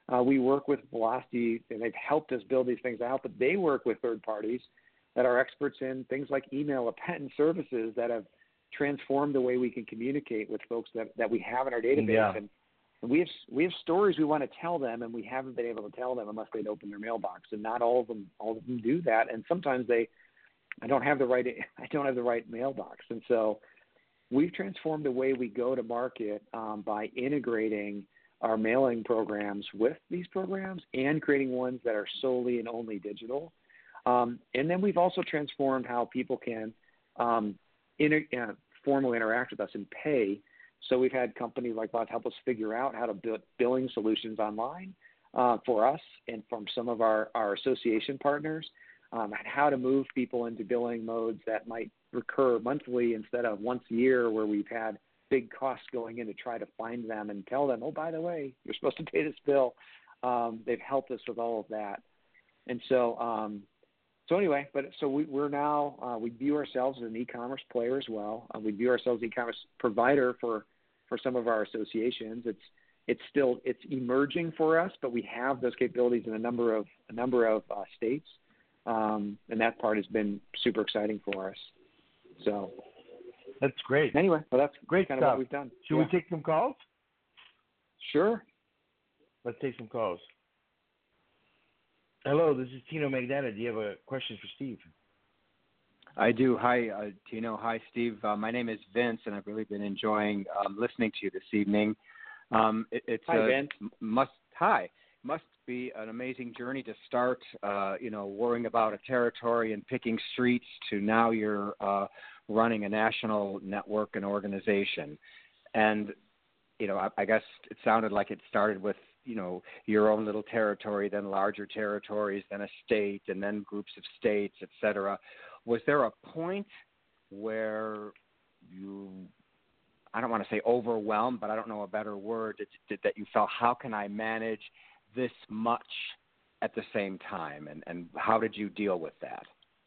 Uh, we work with Velocity, and they've helped us build these things out, but they work with third parties that are experts in things like email or patent services that have transformed the way we can communicate with folks that, that we have in our database. Yeah. And, and we have we have stories we want to tell them, and we haven't been able to tell them unless they'd open their mailbox. And not all of them all of them do that. And sometimes they, I don't have the right I don't have the right mailbox. And so we've transformed the way we go to market um, by integrating our mailing programs with these programs and creating ones that are solely and only digital. Um, and then we've also transformed how people can um, inter- uh, formally interact with us and pay. So we've had companies like Bots help us figure out how to build billing solutions online uh, for us and from some of our, our association partners, um, and how to move people into billing modes that might recur monthly instead of once a year, where we've had big costs going in to try to find them and tell them, oh, by the way, you're supposed to pay this bill. Um, they've helped us with all of that. And so, um, so anyway, but so we, we're now, uh, we view ourselves as an e-commerce player as well. Uh, we view ourselves as an e-commerce provider for, for some of our associations. It's, it's still, it's emerging for us, but we have those capabilities in a number of, a number of uh, states. Um, and that part has been super exciting for us. So, that's great. Anyway, well, that's great kind stuff. of what we've done. Should yeah. we take some calls? Sure. Let's take some calls. Hello, this is Tino Magneta. Do you have a question for Steve? I do. Hi, uh, Tino. Hi, Steve. Uh, my name is Vince, and I've really been enjoying um, listening to you this evening. Um, it, it's hi, a, Vince. Must hi. Must be an amazing journey to start, uh, you know, worrying about a territory and picking streets to now you're uh, running a national network and organization. And, you know, I, I guess it sounded like it started with, you know, your own little territory, then larger territories, then a state, and then groups of states, et cetera. Was there a point where you, I don't want to say overwhelmed, but I don't know a better word, that, that you felt, how can I manage this much at the same time? And, and how did you deal with that?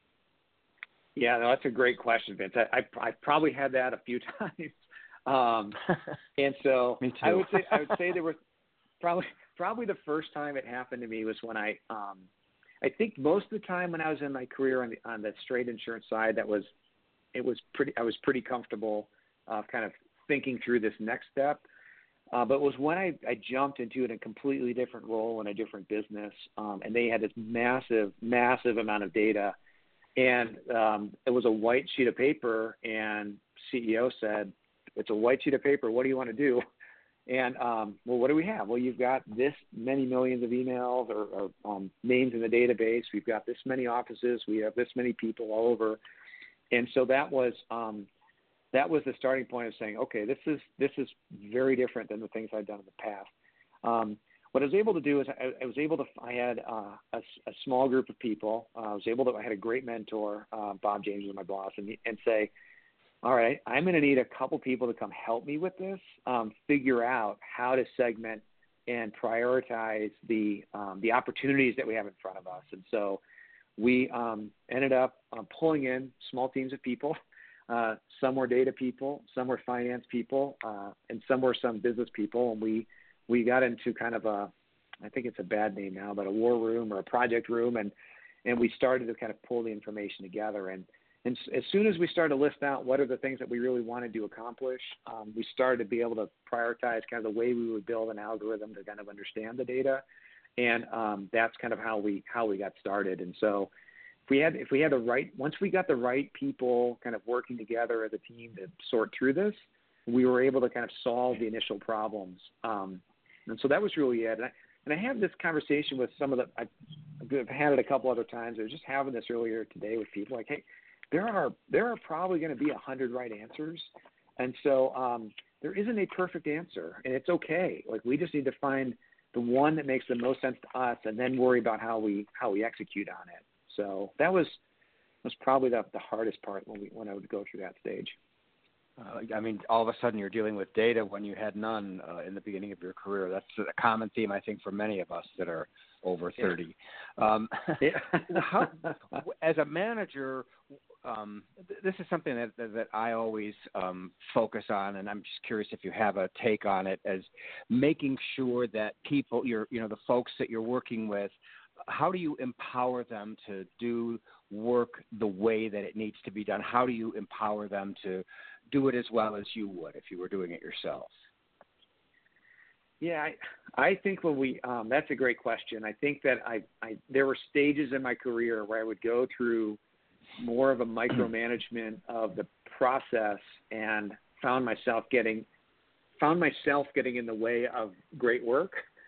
Yeah, no, that's a great question, Vince. I, I, I probably had that a few times. Um, and so Me too. I would say, I would say there were probably, probably the first time it happened to me was when I, um, I think most of the time when I was in my career on the, on the straight insurance side, that was, it was pretty, I was pretty comfortable, uh, kind of thinking through this next step. Uh, but it was when I, I jumped into a completely different role in a different business, um, and they had this massive, massive amount of data. And um, it was a white sheet of paper, and C E O said, it's a white sheet of paper. What do you want to do? And, um, well, what do we have? Well, you've got this many millions of emails or, or um, names in the database. We've got this many offices. We have this many people all over. And so that was um, that was the starting point of saying, okay, this is this is very different than the things I've done in the past. Um, what I was able to do is I, I was able to, I had uh, a, a small group of people. Uh, I was able to, I had a great mentor, uh, Bob James was my boss, and, and say, all right, I'm going to need a couple people to come help me with this, um, figure out how to segment and prioritize the um, the opportunities that we have in front of us. And so we um, ended up uh, pulling in small teams of people. Uh, some were data people, some were finance people, uh, and some were some business people. And we we got into kind of a, I think it's a bad name now, but a war room or a project room, and and we started to kind of pull the information together. And And as soon as we started to list out what are the things that we really wanted to accomplish, um, we started to be able to prioritize kind of the way we would build an algorithm to kind of understand the data, and um, that's kind of how we how we got started. And so, if we had if we had the right once we got the right people kind of working together as a team to sort through this, we were able to kind of solve the initial problems. Um, and so that was really it. And I, and I have this conversation with some of the I've, I've had it a couple other times. I was just having this earlier today with people like, hey. There are there are probably going to be a hundred right answers, and so um, there isn't a perfect answer, and it's okay. Like we just need to find the one that makes the most sense to us, and then worry about how we how we execute on it. So that was was probably the the hardest part when we when I would go through that stage. Uh, I mean, all of a sudden you're dealing with data when you had none uh, in the beginning of your career. That's a common theme, I think, for many of us that are over thirty. Yeah. Um, yeah. how, as a manager, um, th- this is something that that, that I always um, focus on, and I'm just curious if you have a take on it, as making sure that people, you're, you know, the folks that you're working with, how do you empower them to do work the way that it needs to be done? How do you empower them to do it as well as you would if you were doing it yourself? Yeah, I, I think when we um, that's a great question. I think that I, I there were stages in my career where I would go through more of a micromanagement of the process and found myself getting found myself getting in the way of great work,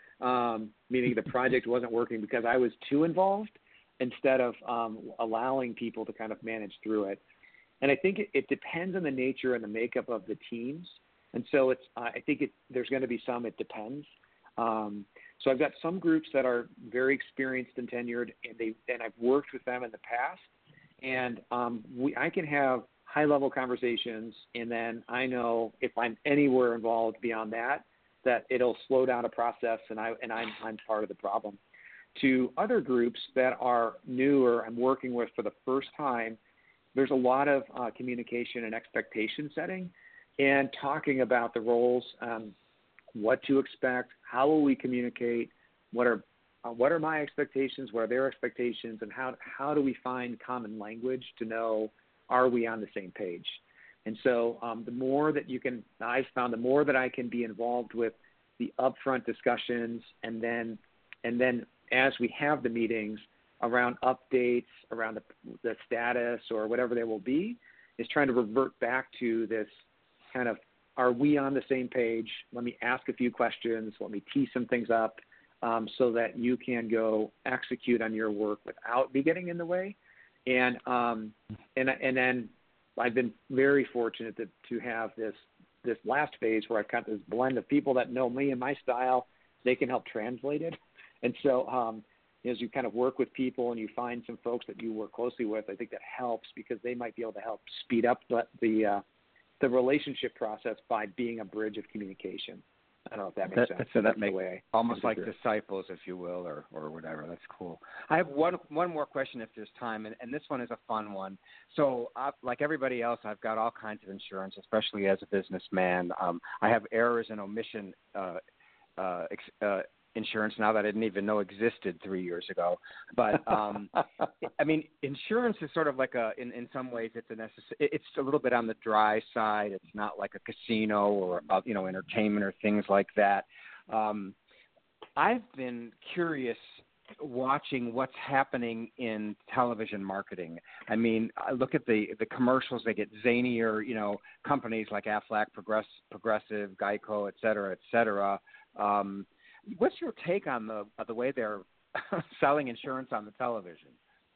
um, meaning the project wasn't working because I was too involved instead of um, allowing people to kind of manage through it. And I think it, it depends on the nature and the makeup of the teams. And so it's, uh, I think it, there's going to be some, it depends. Um, so I've got some groups that are very experienced and tenured, and they, and I've worked with them in the past. And um, we, I can have high-level conversations, and then I know if I'm anywhere involved beyond that, that it'll slow down a process, and I and I'm, I'm part of the problem. To other groups that are new or I'm working with for the first time, there's a lot of uh, communication and expectation setting, and talking about the roles, um, what to expect, how will we communicate, what are uh, what are my expectations, what are their expectations, and how how do we find common language to know, are we on the same page? And so um, the more that you can, I've found the more that I can be involved with the upfront discussions, and then and then as we have the meetings around updates, around the, the status or whatever there will be, is trying to revert back to this kind of, are we on the same page? Let me ask a few questions. Let me tee some things up um, so that you can go execute on your work without me getting in the way. And um, and and then I've been very fortunate to, to have this this last phase where I've got this blend of people that know me and my style. They can help translate it. And so um, as you kind of work with people and you find some folks that you work closely with, I think that helps because they might be able to help speed up the the, uh, the relationship process by being a bridge of communication. I don't know if that makes that, sense. So that That's makes the way almost like it. disciples, if you will, or, or whatever. That's cool. I have one one more question if there's time, and, and this one is a fun one. So uh, like everybody else, I've got all kinds of insurance, especially as a businessman. Um, I have errors and omission uh, uh, ex, uh, insurance now that I didn't even know existed three years ago. But um, I mean, insurance is sort of like a, in, in some ways, it's a necess- it's a little bit on the dry side. It's not like a casino or uh, you know, entertainment or things like that. Um, I've been curious watching what's happening in television marketing. I mean, I look at the the commercials; they get zanier. You know, companies like Aflac, Progress, Progressive, Geico, et cetera, et cetera. Um, what's your take on the uh, the way they're selling insurance on the television?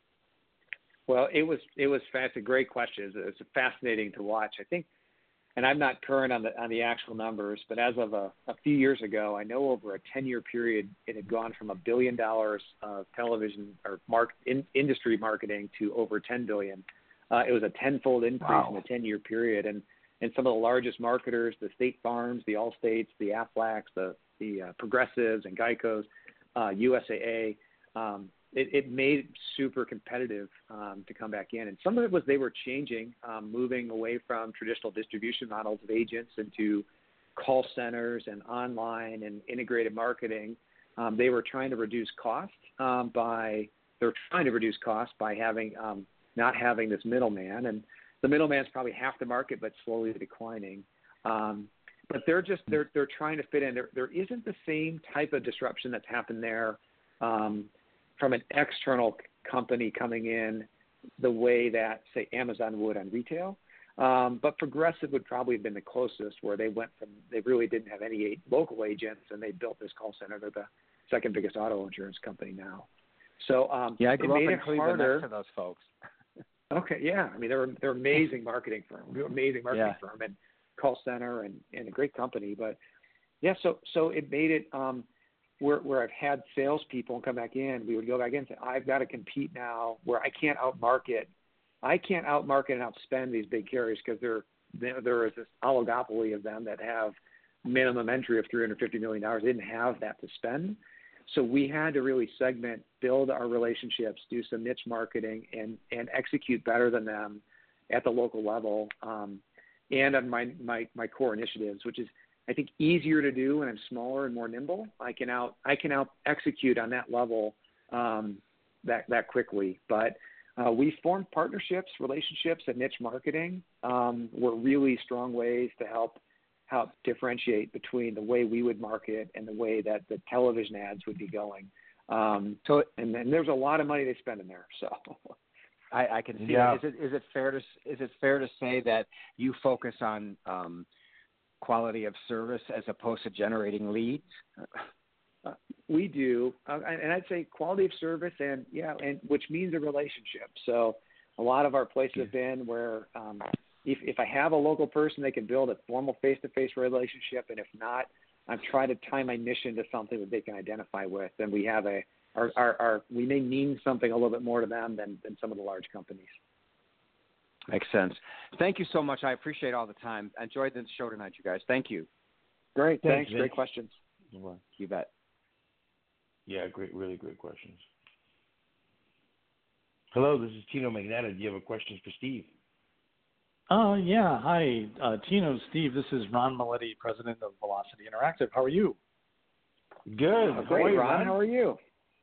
Well, it was it was it's a great question. It's fascinating to watch. I think. And I'm not current on the on the actual numbers, but as of a, a few years ago, I know over a ten-year period, it had gone from a billion dollars of television or mark, in, industry marketing to over ten billion. Uh, it was a tenfold increase wow. in a ten-year period, and and some of the largest marketers, the State Farms, the Allstates, the Aflacs, the the uh, Progressives, and Geicos, uh, U S A A. Um, It, it made it super competitive um, to come back in. And some of it was they were changing, um, moving away from traditional distribution models of agents into call centers and online and integrated marketing. Um, they were trying to reduce cost um, by they're trying to reduce cost by having um, not having this middleman. And the middleman's probably half the market, but slowly declining. Um, but they're just they're they're trying to fit in. There there isn't the same type of disruption that's happened there. Um, from an external company coming in the way that, say, Amazon would on retail. Um, but Progressive would probably have been the closest, where they went from, they really didn't have any local agents, and they built this call center. They're the second biggest auto insurance company now. So um, yeah, I grew it made up in it Cleveland harder. next to those folks. Okay, yeah. I mean, they're they're amazing marketing firm, amazing marketing yeah. firm, and call center, and, and a great company. But yeah, so so it made it. Um, Where, where I've had salespeople come back in, we would go back in and say, I've got to compete now where I can't outmarket. I can't outmarket and outspend these big carriers because there, there is this oligopoly of them that have minimum entry of three hundred fifty million dollars. They didn't have that to spend. So we had to really segment, build our relationships, do some niche marketing, and, and execute better than them at the local level, um, and on my, my, my core initiatives, which is, I think, easier to do when I'm smaller and more nimble. I can out I can out execute on that level um, that that quickly. But uh, we formed partnerships, relationships, and niche marketing um, were really strong ways to help help differentiate between the way we would market and the way that the television ads would be going. Um, so, and then there's a lot of money they spend in there. So, I, I can see. Yeah. It. Is it is it fair to is it fair to say that you focus on um, quality of service as opposed to generating leads? Uh, we do, uh, and I'd say quality of service, and yeah, and which means a relationship. So, a lot of our places have been where um, if if I have a local person, they can build a formal face-to-face relationship, and if not, I'm trying to tie my mission to something that they can identify with, and we have a our our, our we may mean something a little bit more to them than than some of the large companies. Makes sense. Thank you so much. I appreciate all the time. I enjoyed the show tonight, you guys. Thank you. Great. Thanks, Thanks. Vince. Great questions. You bet. Yeah, great, really great questions. Hello, this is Tino Magneta. Do you have a question for Steve? Uh, yeah. Hi, uh, Tino, Steve. This is Ron Maletti, president of Velocity Interactive. How are you? Good. Oh, How great, are you, Ron. Ron? How are you?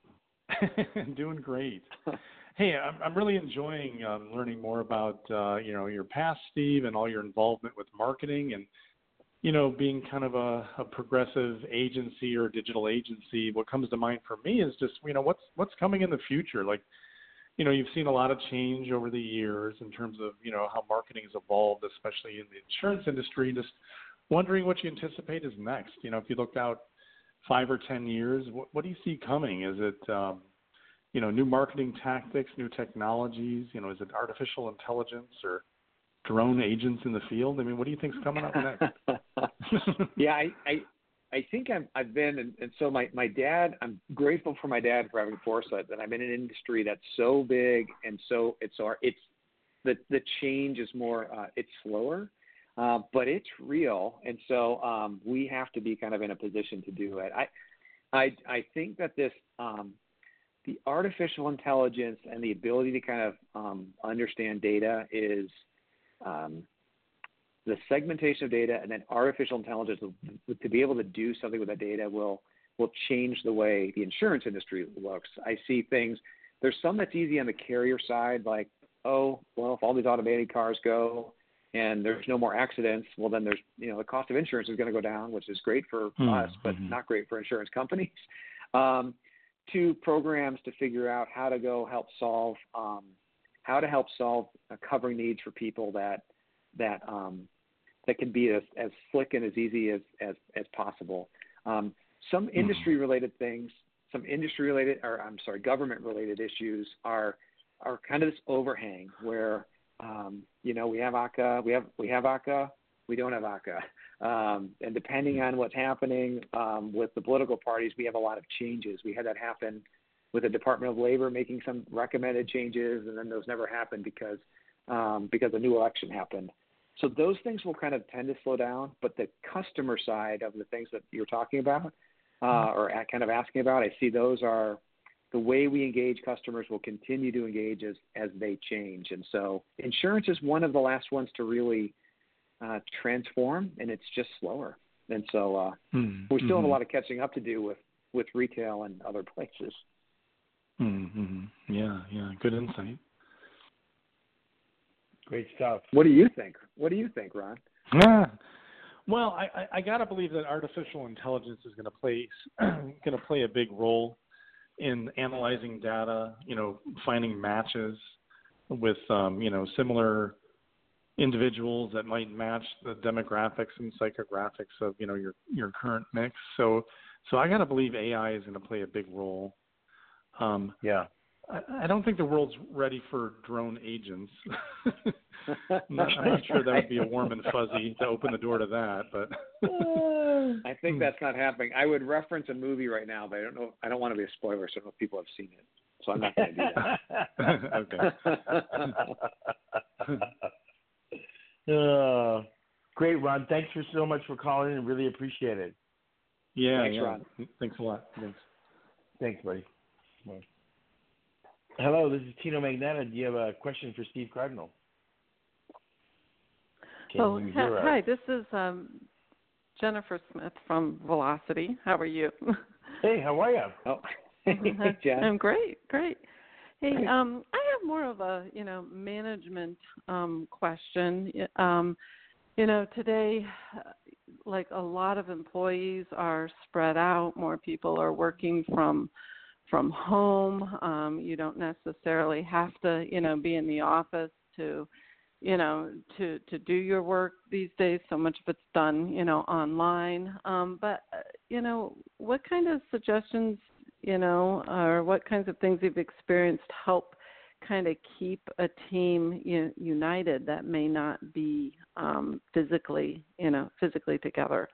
Doing great. Hey, I'm, I'm really enjoying um, learning more about uh, you know your past, Steve, and all your involvement with marketing, and you know being kind of a, a progressive agency or digital agency. What comes to mind for me is just you know what's what's coming in the future. Like, you know, you've seen a lot of change over the years in terms of you know how marketing has evolved, especially in the insurance industry. Just wondering what you anticipate is next. You know, if you looked out five or ten years, what, what do you see coming? Is it um, you know, new marketing tactics, new technologies? You know, is it artificial intelligence or drone agents in the field? I mean, what do you think's coming up next? yeah, I, I, I think I've, I've been, and, and so my, my dad, I'm grateful for my dad for having foresight that I'm in an industry that's so big and so it's, it's the, the change is more, uh, it's slower, uh, but it's real. And so um, we have to be kind of in a position to do it. I, I, I think that this, um, the artificial intelligence and the ability to kind of um, understand data is um, the segmentation of data, and then artificial intelligence to be able to do something with that data will will change the way the insurance industry looks. I see things. There's some that's easy on the carrier side, like, oh, well, if all these automated cars go and there's no more accidents, well, then there's, you know, the cost of insurance is going to go down, which is great for mm-hmm. us, but not great for insurance companies. Um, two programs to figure out how to go help solve, um, how to help solve uh, covering needs for people that, that, um, that can be as, as slick and as easy as, as, as possible. Um, some industry related things, some industry related, or I'm sorry, government related issues are, are kind of this overhang where, um, you know, we have A C A, we have, we have A C A, we don't have A C A. Um, and depending on what's happening um, with the political parties, we have a lot of changes. We had that happen with the Department of Labor making some recommended changes, and then those never happened because um, because a new election happened. So those things will kind of tend to slow down. But the customer side of the things that you're talking about uh, or kind of asking about, I see those are the way we engage customers will continue to engage as, as they change. And so insurance is one of the last ones to really Uh, transform, and it's just slower. And so uh, mm-hmm. we still have a lot of catching up to do with, with retail and other places. Mm-hmm. Yeah, yeah, good insight. Great stuff. What do you think? What do you think, Ron? Yeah. Well, I, I, I got to believe that artificial intelligence is going to play going to play a big role in analyzing data. You know, finding matches with um, you know similar individuals that might match the demographics and psychographics of, you know, your, your current mix. So, so I got to believe A I is going to play a big role. Um, yeah. I, I don't think the world's ready for drone agents. I'm, not, I'm not sure that would be a warm and fuzzy to open the door to that, but I think that's not happening. I would reference a movie right now, but I don't know. I don't want to be a spoiler, so I don't know if people have seen it. So I'm not going to do that. Okay. Uh, great, Ron. Thanks for so much for calling in. Really appreciate it. Yeah, Thanks, yeah. Ron. Thanks a lot. Thanks. Thanks, buddy. Bye. Hello, this is Tino Magneta. Do you have a question for Steve Cardinal? Can oh, you hi, hear us? hi, this is um, Jennifer Smith from Velocity. How are you? Hey, how are you? Oh, hey, Jen. I'm great, great. Hey, um, I have more of a, you know, management um, question. Um, you know, today, like a lot of employees are spread out. More people are working from from home. Um, you don't necessarily have to, you know, be in the office to, you know, to, to do your work these days. So much of it's done, you know, online. Um, but, uh, you know, what kind of suggestions, you know, or what kinds of things you've experienced help kind of keep a team you, united that may not be um, physically, you know, physically together?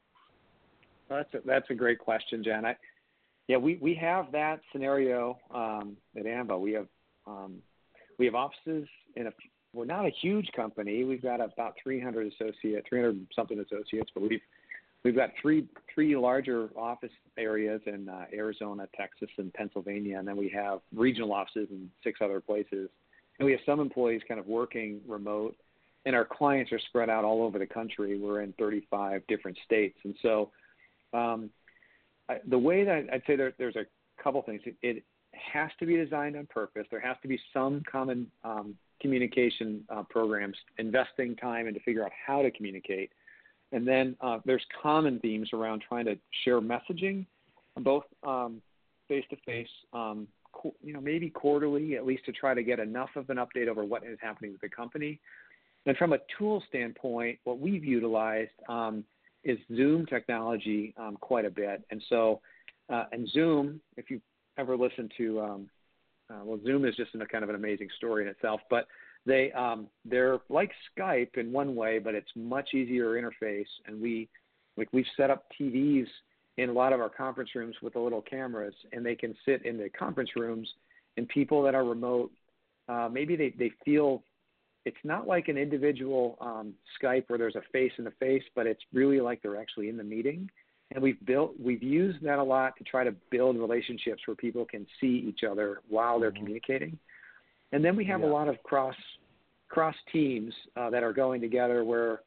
Well, that's a, that's a great question, Jen. I, yeah, we, we have that scenario um, at AMBA. We have um, we have offices in a we're not a huge company. We've got about three hundred associates, three hundred something associates, but we've we've got three three larger office areas in uh, Arizona, Texas, and Pennsylvania, and then we have regional offices in six other places. And we have some employees kind of working remote, and our clients are spread out all over the country. We're in thirty-five different states, and so. Um, I, the way that I'd say there, there's a couple things. It, it has to be designed on purpose. There has to be some common um, communication uh, programs, investing time into figure out how to communicate. And then uh, there's common themes around trying to share messaging, both um, face-to-face, um, co- you know, maybe quarterly, at least to try to get enough of an update over what is happening with the company. And from a tool standpoint, what we've utilized um, is Zoom technology um, quite a bit. And so, uh, and Zoom, if you ever listen to, um, uh, well, Zoom is just a kind of an amazing story in itself, but they, um, they're like Skype in one way, but it's much easier interface. And we, like we've set up T Vs in a lot of our conference rooms with the little cameras, and they can sit in the conference rooms, and people that are remote, uh, maybe they, they feel it's not like an individual um, Skype where there's a face in the face, but it's really like they're actually in the meeting. And we've built, we've used that a lot to try to build relationships where people can see each other while they're mm-hmm. communicating. And then we have yeah. a lot of cross cross teams uh, that are going together where,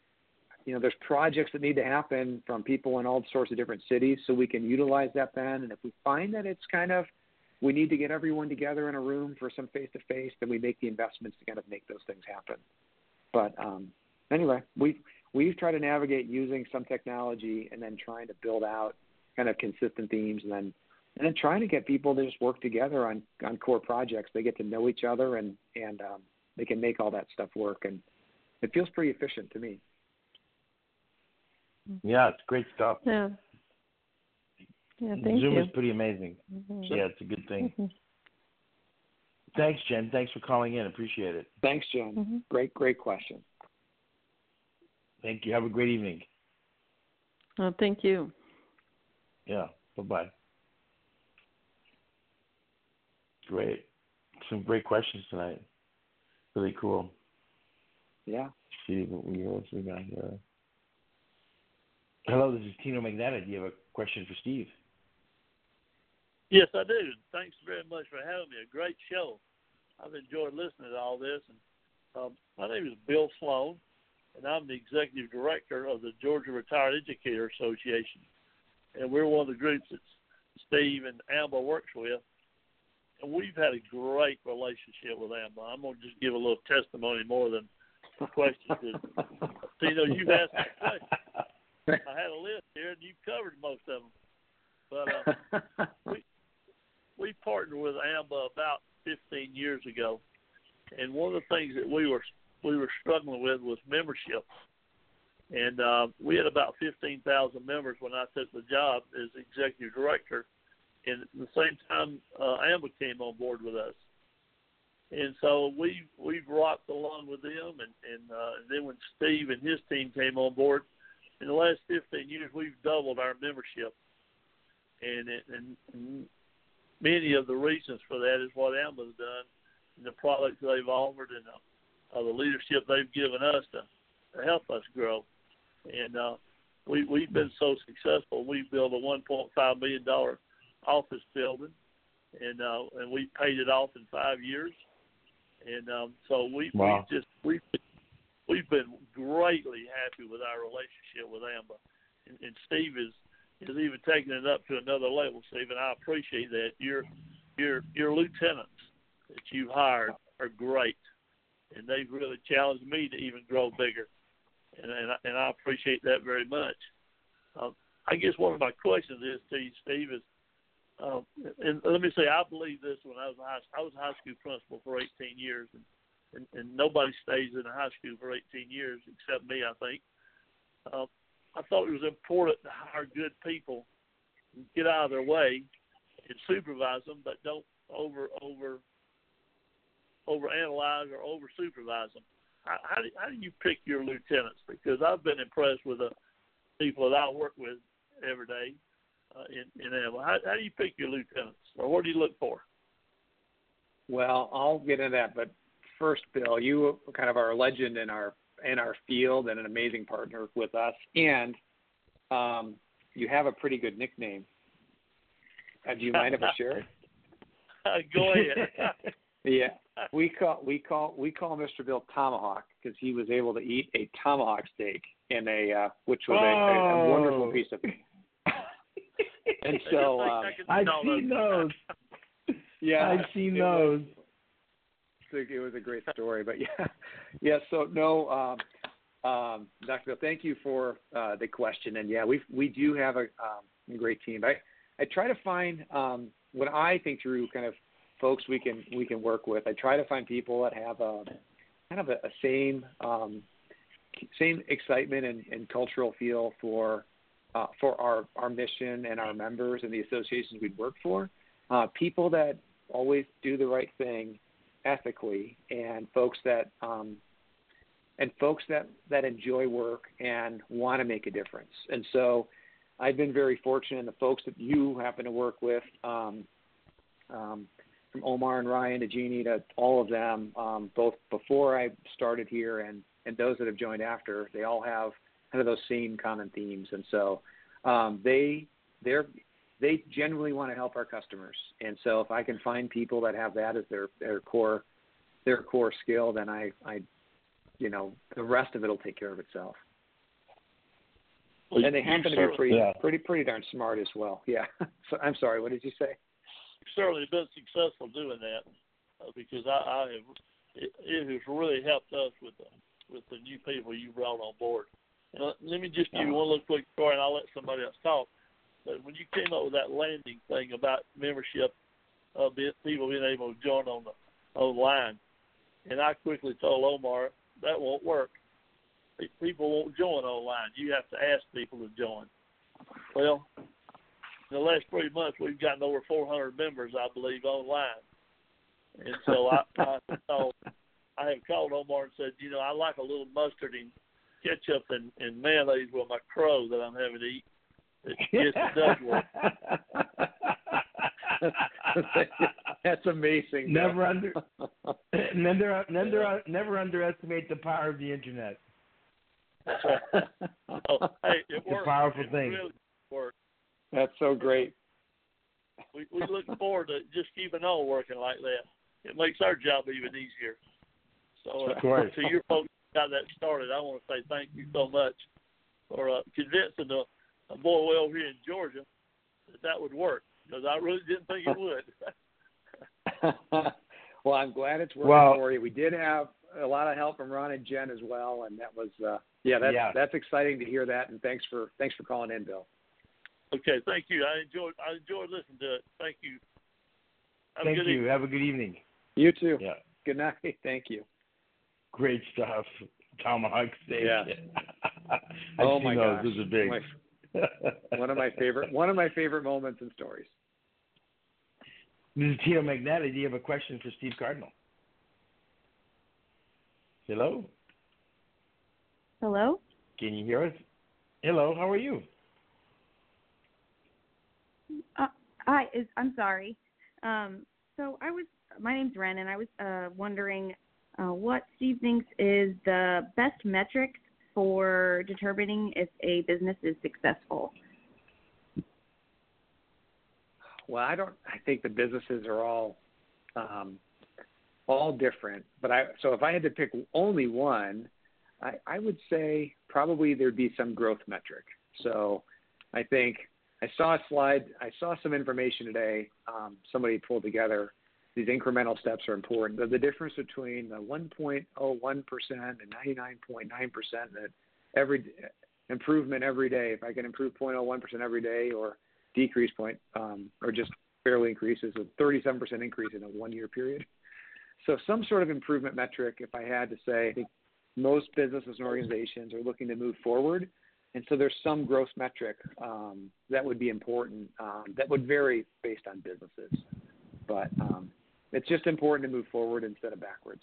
you know, there's projects that need to happen from people in all sorts of different cities, so we can utilize that then. And if we find that it's kind of we need to get everyone together in a room for some face-to-face, then we make the investments to kind of make those things happen. But um, anyway, we've, we've tried to navigate using some technology and then trying to build out kind of consistent themes, and then and then trying to get people to just work together on, on core projects. They get to know each other, and, and um, they can make all that stuff work. And it feels pretty efficient to me. Yeah, it's great stuff. Yeah. Yeah, thank Zoom you. is pretty amazing. Mm-hmm. Yeah, it's a good thing. Mm-hmm. Thanks, Jen. Thanks for calling in. Appreciate it. Thanks, Jen. Mm-hmm. Great, great question. Thank you. Have a great evening. Oh, thank you. Yeah, bye-bye. Great. Some great questions tonight. Really cool. Yeah. Let's see what we, what we got here. Hello, this is Tino Magneta. Do you have a question for Steve? Yes, I do. Thanks very much for having me. A great show. I've enjoyed listening to all this. And um, my name is Bill Sloan, and I'm the executive director of the Georgia Retired Educator Association. And we're one of the groups that Steve and AMBA works with. And we've had a great relationship with AMBA. I'm going to just give a little testimony more than questions. Tino, you've asked me questions. I had a list here, and you've covered most of them. But uh, we we partnered with AMBA about fifteen years ago, and one of the things that we were we were struggling with was membership. And uh, we had about fifteen thousand members when I took the job as executive director. And at the same time, uh, AMBA came on board with us. And so we we've rocked along with them, and and, uh, and then when Steve and his team came on board, in the last fifteen years, we've doubled our membership. And, and, and many of the reasons for that is what AMBA's done, and the products they've offered, and the, uh, the leadership they've given us to, to help us grow. And uh, we, we've been so successful. We've built a one point five million dollars office building, and uh, and we paid it off in five years. And um, so we wow. we just we we've been greatly happy with our relationship with A M B A, and, and Steve is is even taking it up to another level, Steve, and I appreciate that. Your your your lieutenants that you've hired are great, and they've really challenged me to even grow bigger, and and I, and I appreciate that very much. Uh, I guess one of my questions is to you, Steve, is, uh, and let me say, I believe this when I was a high, I was a high school principal for eighteen years, and, and, and nobody stays in a high school for eighteen years except me, I think. Uh, I thought it was important to hire good people, get out of their way, and supervise them, but don't over over overanalyze or over supervise them. How, how, do, how do you pick your lieutenants? Because I've been impressed with the people that I work with every day uh, in in A M B A. How, how do you pick your lieutenants, or what do you look for? Well, I'll get into that, but first, Bill, you kind of are a legend in our in our field and an amazing partner with us, and um, you have a pretty good nickname. Uh, do you mind if I share it? Go ahead. Yeah, we call we call we call Mister Bill Tomahawk because he was able to eat a tomahawk steak in a uh, which was oh. a, a wonderful piece of. And so um, I've seen those. Yeah, I've seen those. Was, it was a great story, but yeah, yeah. So no, um, um, Doctor Bill, thank you for uh, the question, and yeah, we we do have a, um, a great team. I I try to find um, when I think through kind of folks we can we can work with. I try to find people that have a kind of a, a same um, same excitement and, and cultural feel for uh, for our, our mission and our members and the associations we work for. Uh, people that always do the right thing ethically, and folks that um, and folks that, that enjoy work and want to make a difference. And so I've been very fortunate in the folks that you happen to work with. Um, um, From Omar and Ryan to Jeannie to all of them, um, both before I started here and, and those that have joined after, they all have kind of those same common themes. And so um, they they're they genuinely want to help our customers. And so if I can find people that have that as their, their core their core skill, then I, I you know, the rest of it will take care of itself. Well, and they happen to be pretty, yeah. pretty pretty darn smart as well. Yeah. So, I'm sorry. What did you say? Certainly been successful doing that uh, because I, I have it, it has really helped us with the with the new people you brought on board. And uh, let me just give you one little quick story, and I'll let somebody else talk. But when you came up with that landing thing about membership, uh, be, people being able to join on the online, and I quickly told Omar that won't work. People won't join online. You have to ask people to join. Well, in the last three months, we've gotten over four hundred members, I believe, online. And so I, I, so I have called Omar and said, you know, I like a little mustard and ketchup and, and mayonnaise with my crow that I'm having to eat. It, yes, it does work. That's amazing. Never under, never, never, never underestimate the power of the internet. Oh, hey, it it's works. a powerful it thing. Really works. That's so great. We we look forward to just keeping on working like that. It makes our job even easier. So, uh, to your folks who got that started, I want to say thank you so much for uh, convincing the a boy way over here in Georgia that that would work, because I really didn't think it would. Well, I'm glad it's working well, for you. We did have a lot of help from Ron and Jen as well, and that was uh, yeah, that's yeah. that's exciting to hear that. And thanks for thanks for calling in, Bill. Okay, thank you. I enjoyed I enjoyed listening to it. Thank you. Have Thank a good you. evening. Have a good evening. You too. Yeah. Good night. Thank you. Great stuff. Tomahawk steak. Yeah. I've oh seen my those. gosh. Those are big. My, one of my favorite one of my favorite moments and stories. This is Tito Magnetti. Do you have a question for Steve Cardinal? Hello? Hello? Can you hear us? Hello, how are you? Uh, hi, is, I'm sorry. Um, so I was, my name's Ren, and I was uh, wondering uh, what Steve thinks is the best metrics for determining if a business is successful. Well, I don't. I think the businesses are all, um, all different. But I. So if I had to pick only one, I, I would say probably there'd be some growth metric. So I think I saw a slide, I saw some information today, um, somebody pulled together. These incremental steps are important. The, the difference between the one point zero one percent and ninety-nine point nine percent, that every improvement every day, if I can improve zero point zero one percent every day or decrease point, um, or just barely increases, a thirty-seven percent increase in a one-year period. So some sort of improvement metric, if I had to say, I think most businesses and organizations are looking to move forward. And so there's some growth metric um, that would be important, um, that would vary based on businesses. But um, it's just important to move forward instead of backwards.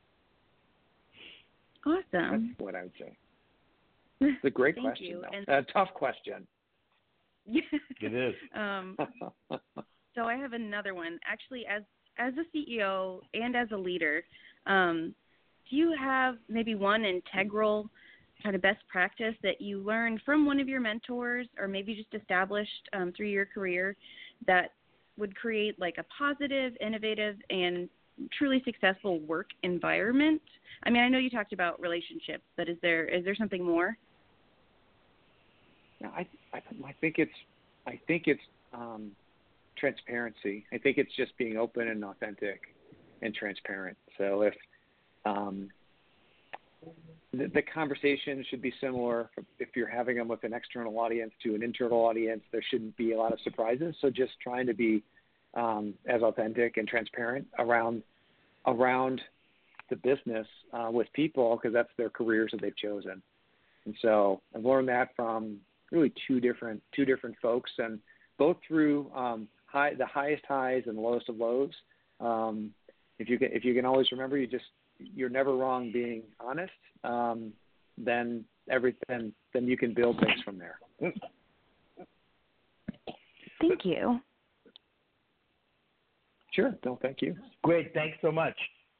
Awesome. That's what I would say. It's a great Thank question, you. though. And A tough question. It is. um, so I have another one. Actually, as as a C E O and as a leader, um, do you have maybe one integral kind of best practice that you learned from one of your mentors, or maybe just established um, through your career, that would create like a positive, innovative, and truly successful work environment? I mean, I know you talked about relationships, but is there is there something more? Yeah, I, I I think it's I think it's um, transparency. I think it's just being open and authentic and transparent. So if um, the, the conversation should be similar, if you're having them with an external audience to an internal audience, there shouldn't be a lot of surprises. So just trying to be um, as authentic and transparent around around the business uh, with people, because that's their careers that they've chosen. And so I've learned that from really two different two different folks, and both through um, high the highest highs and the lowest of lows. Um, if you can if you can always remember, you just you're never wrong being honest. Um, then everything then you can build things from there. Thank you. Sure. No, thank you. Great. Thanks so much.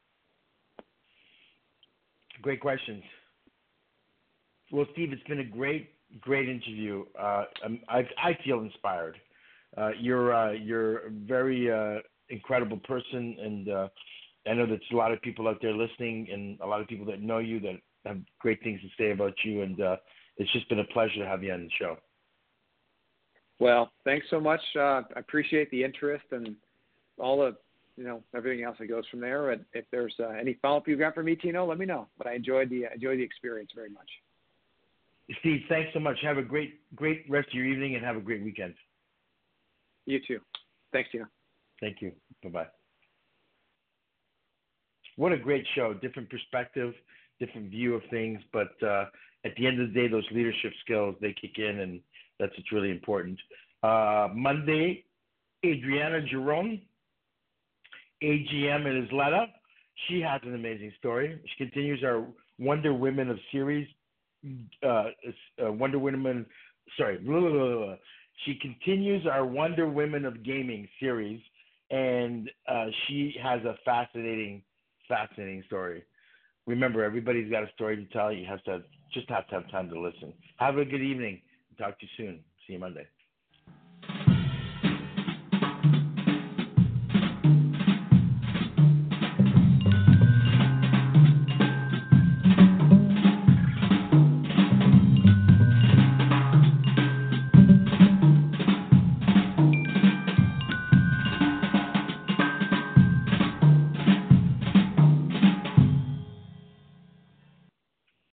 Great questions. Well, Steve, it's been a great, great interview. Uh, I, I feel inspired. Uh, you're uh, you're a very uh, incredible person, and uh, I know there's a lot of people out there listening, and a lot of people that know you that have great things to say about you. And uh, it's just been a pleasure to have you on the show. Well, thanks so much. Uh, I appreciate the interest and all the, you know, everything else that goes from there. And if there's uh, any follow-up you've got for me, Tino, let me know. But I enjoyed the enjoyed the experience very much. Steve, thanks so much. Have a great, great rest of your evening, and have a great weekend. You too. Thanks, Tino. Thank you. Bye-bye. What a great show. Different perspective, different view of things. But uh, at the end of the day, those leadership skills, they kick in, and that's what's really important. Uh, Monday, Adriana Jerome, A G M in Isleta. She has an amazing story. She continues our Wonder Women of series. Uh, uh, Wonder Women, sorry. Blah, blah, blah, blah. She continues our Wonder Women of Gaming series, and uh, she has a fascinating, fascinating story. Remember, everybody's got a story to tell. You have to just have to have time to listen. Have a good evening. Talk to you soon. See you Monday.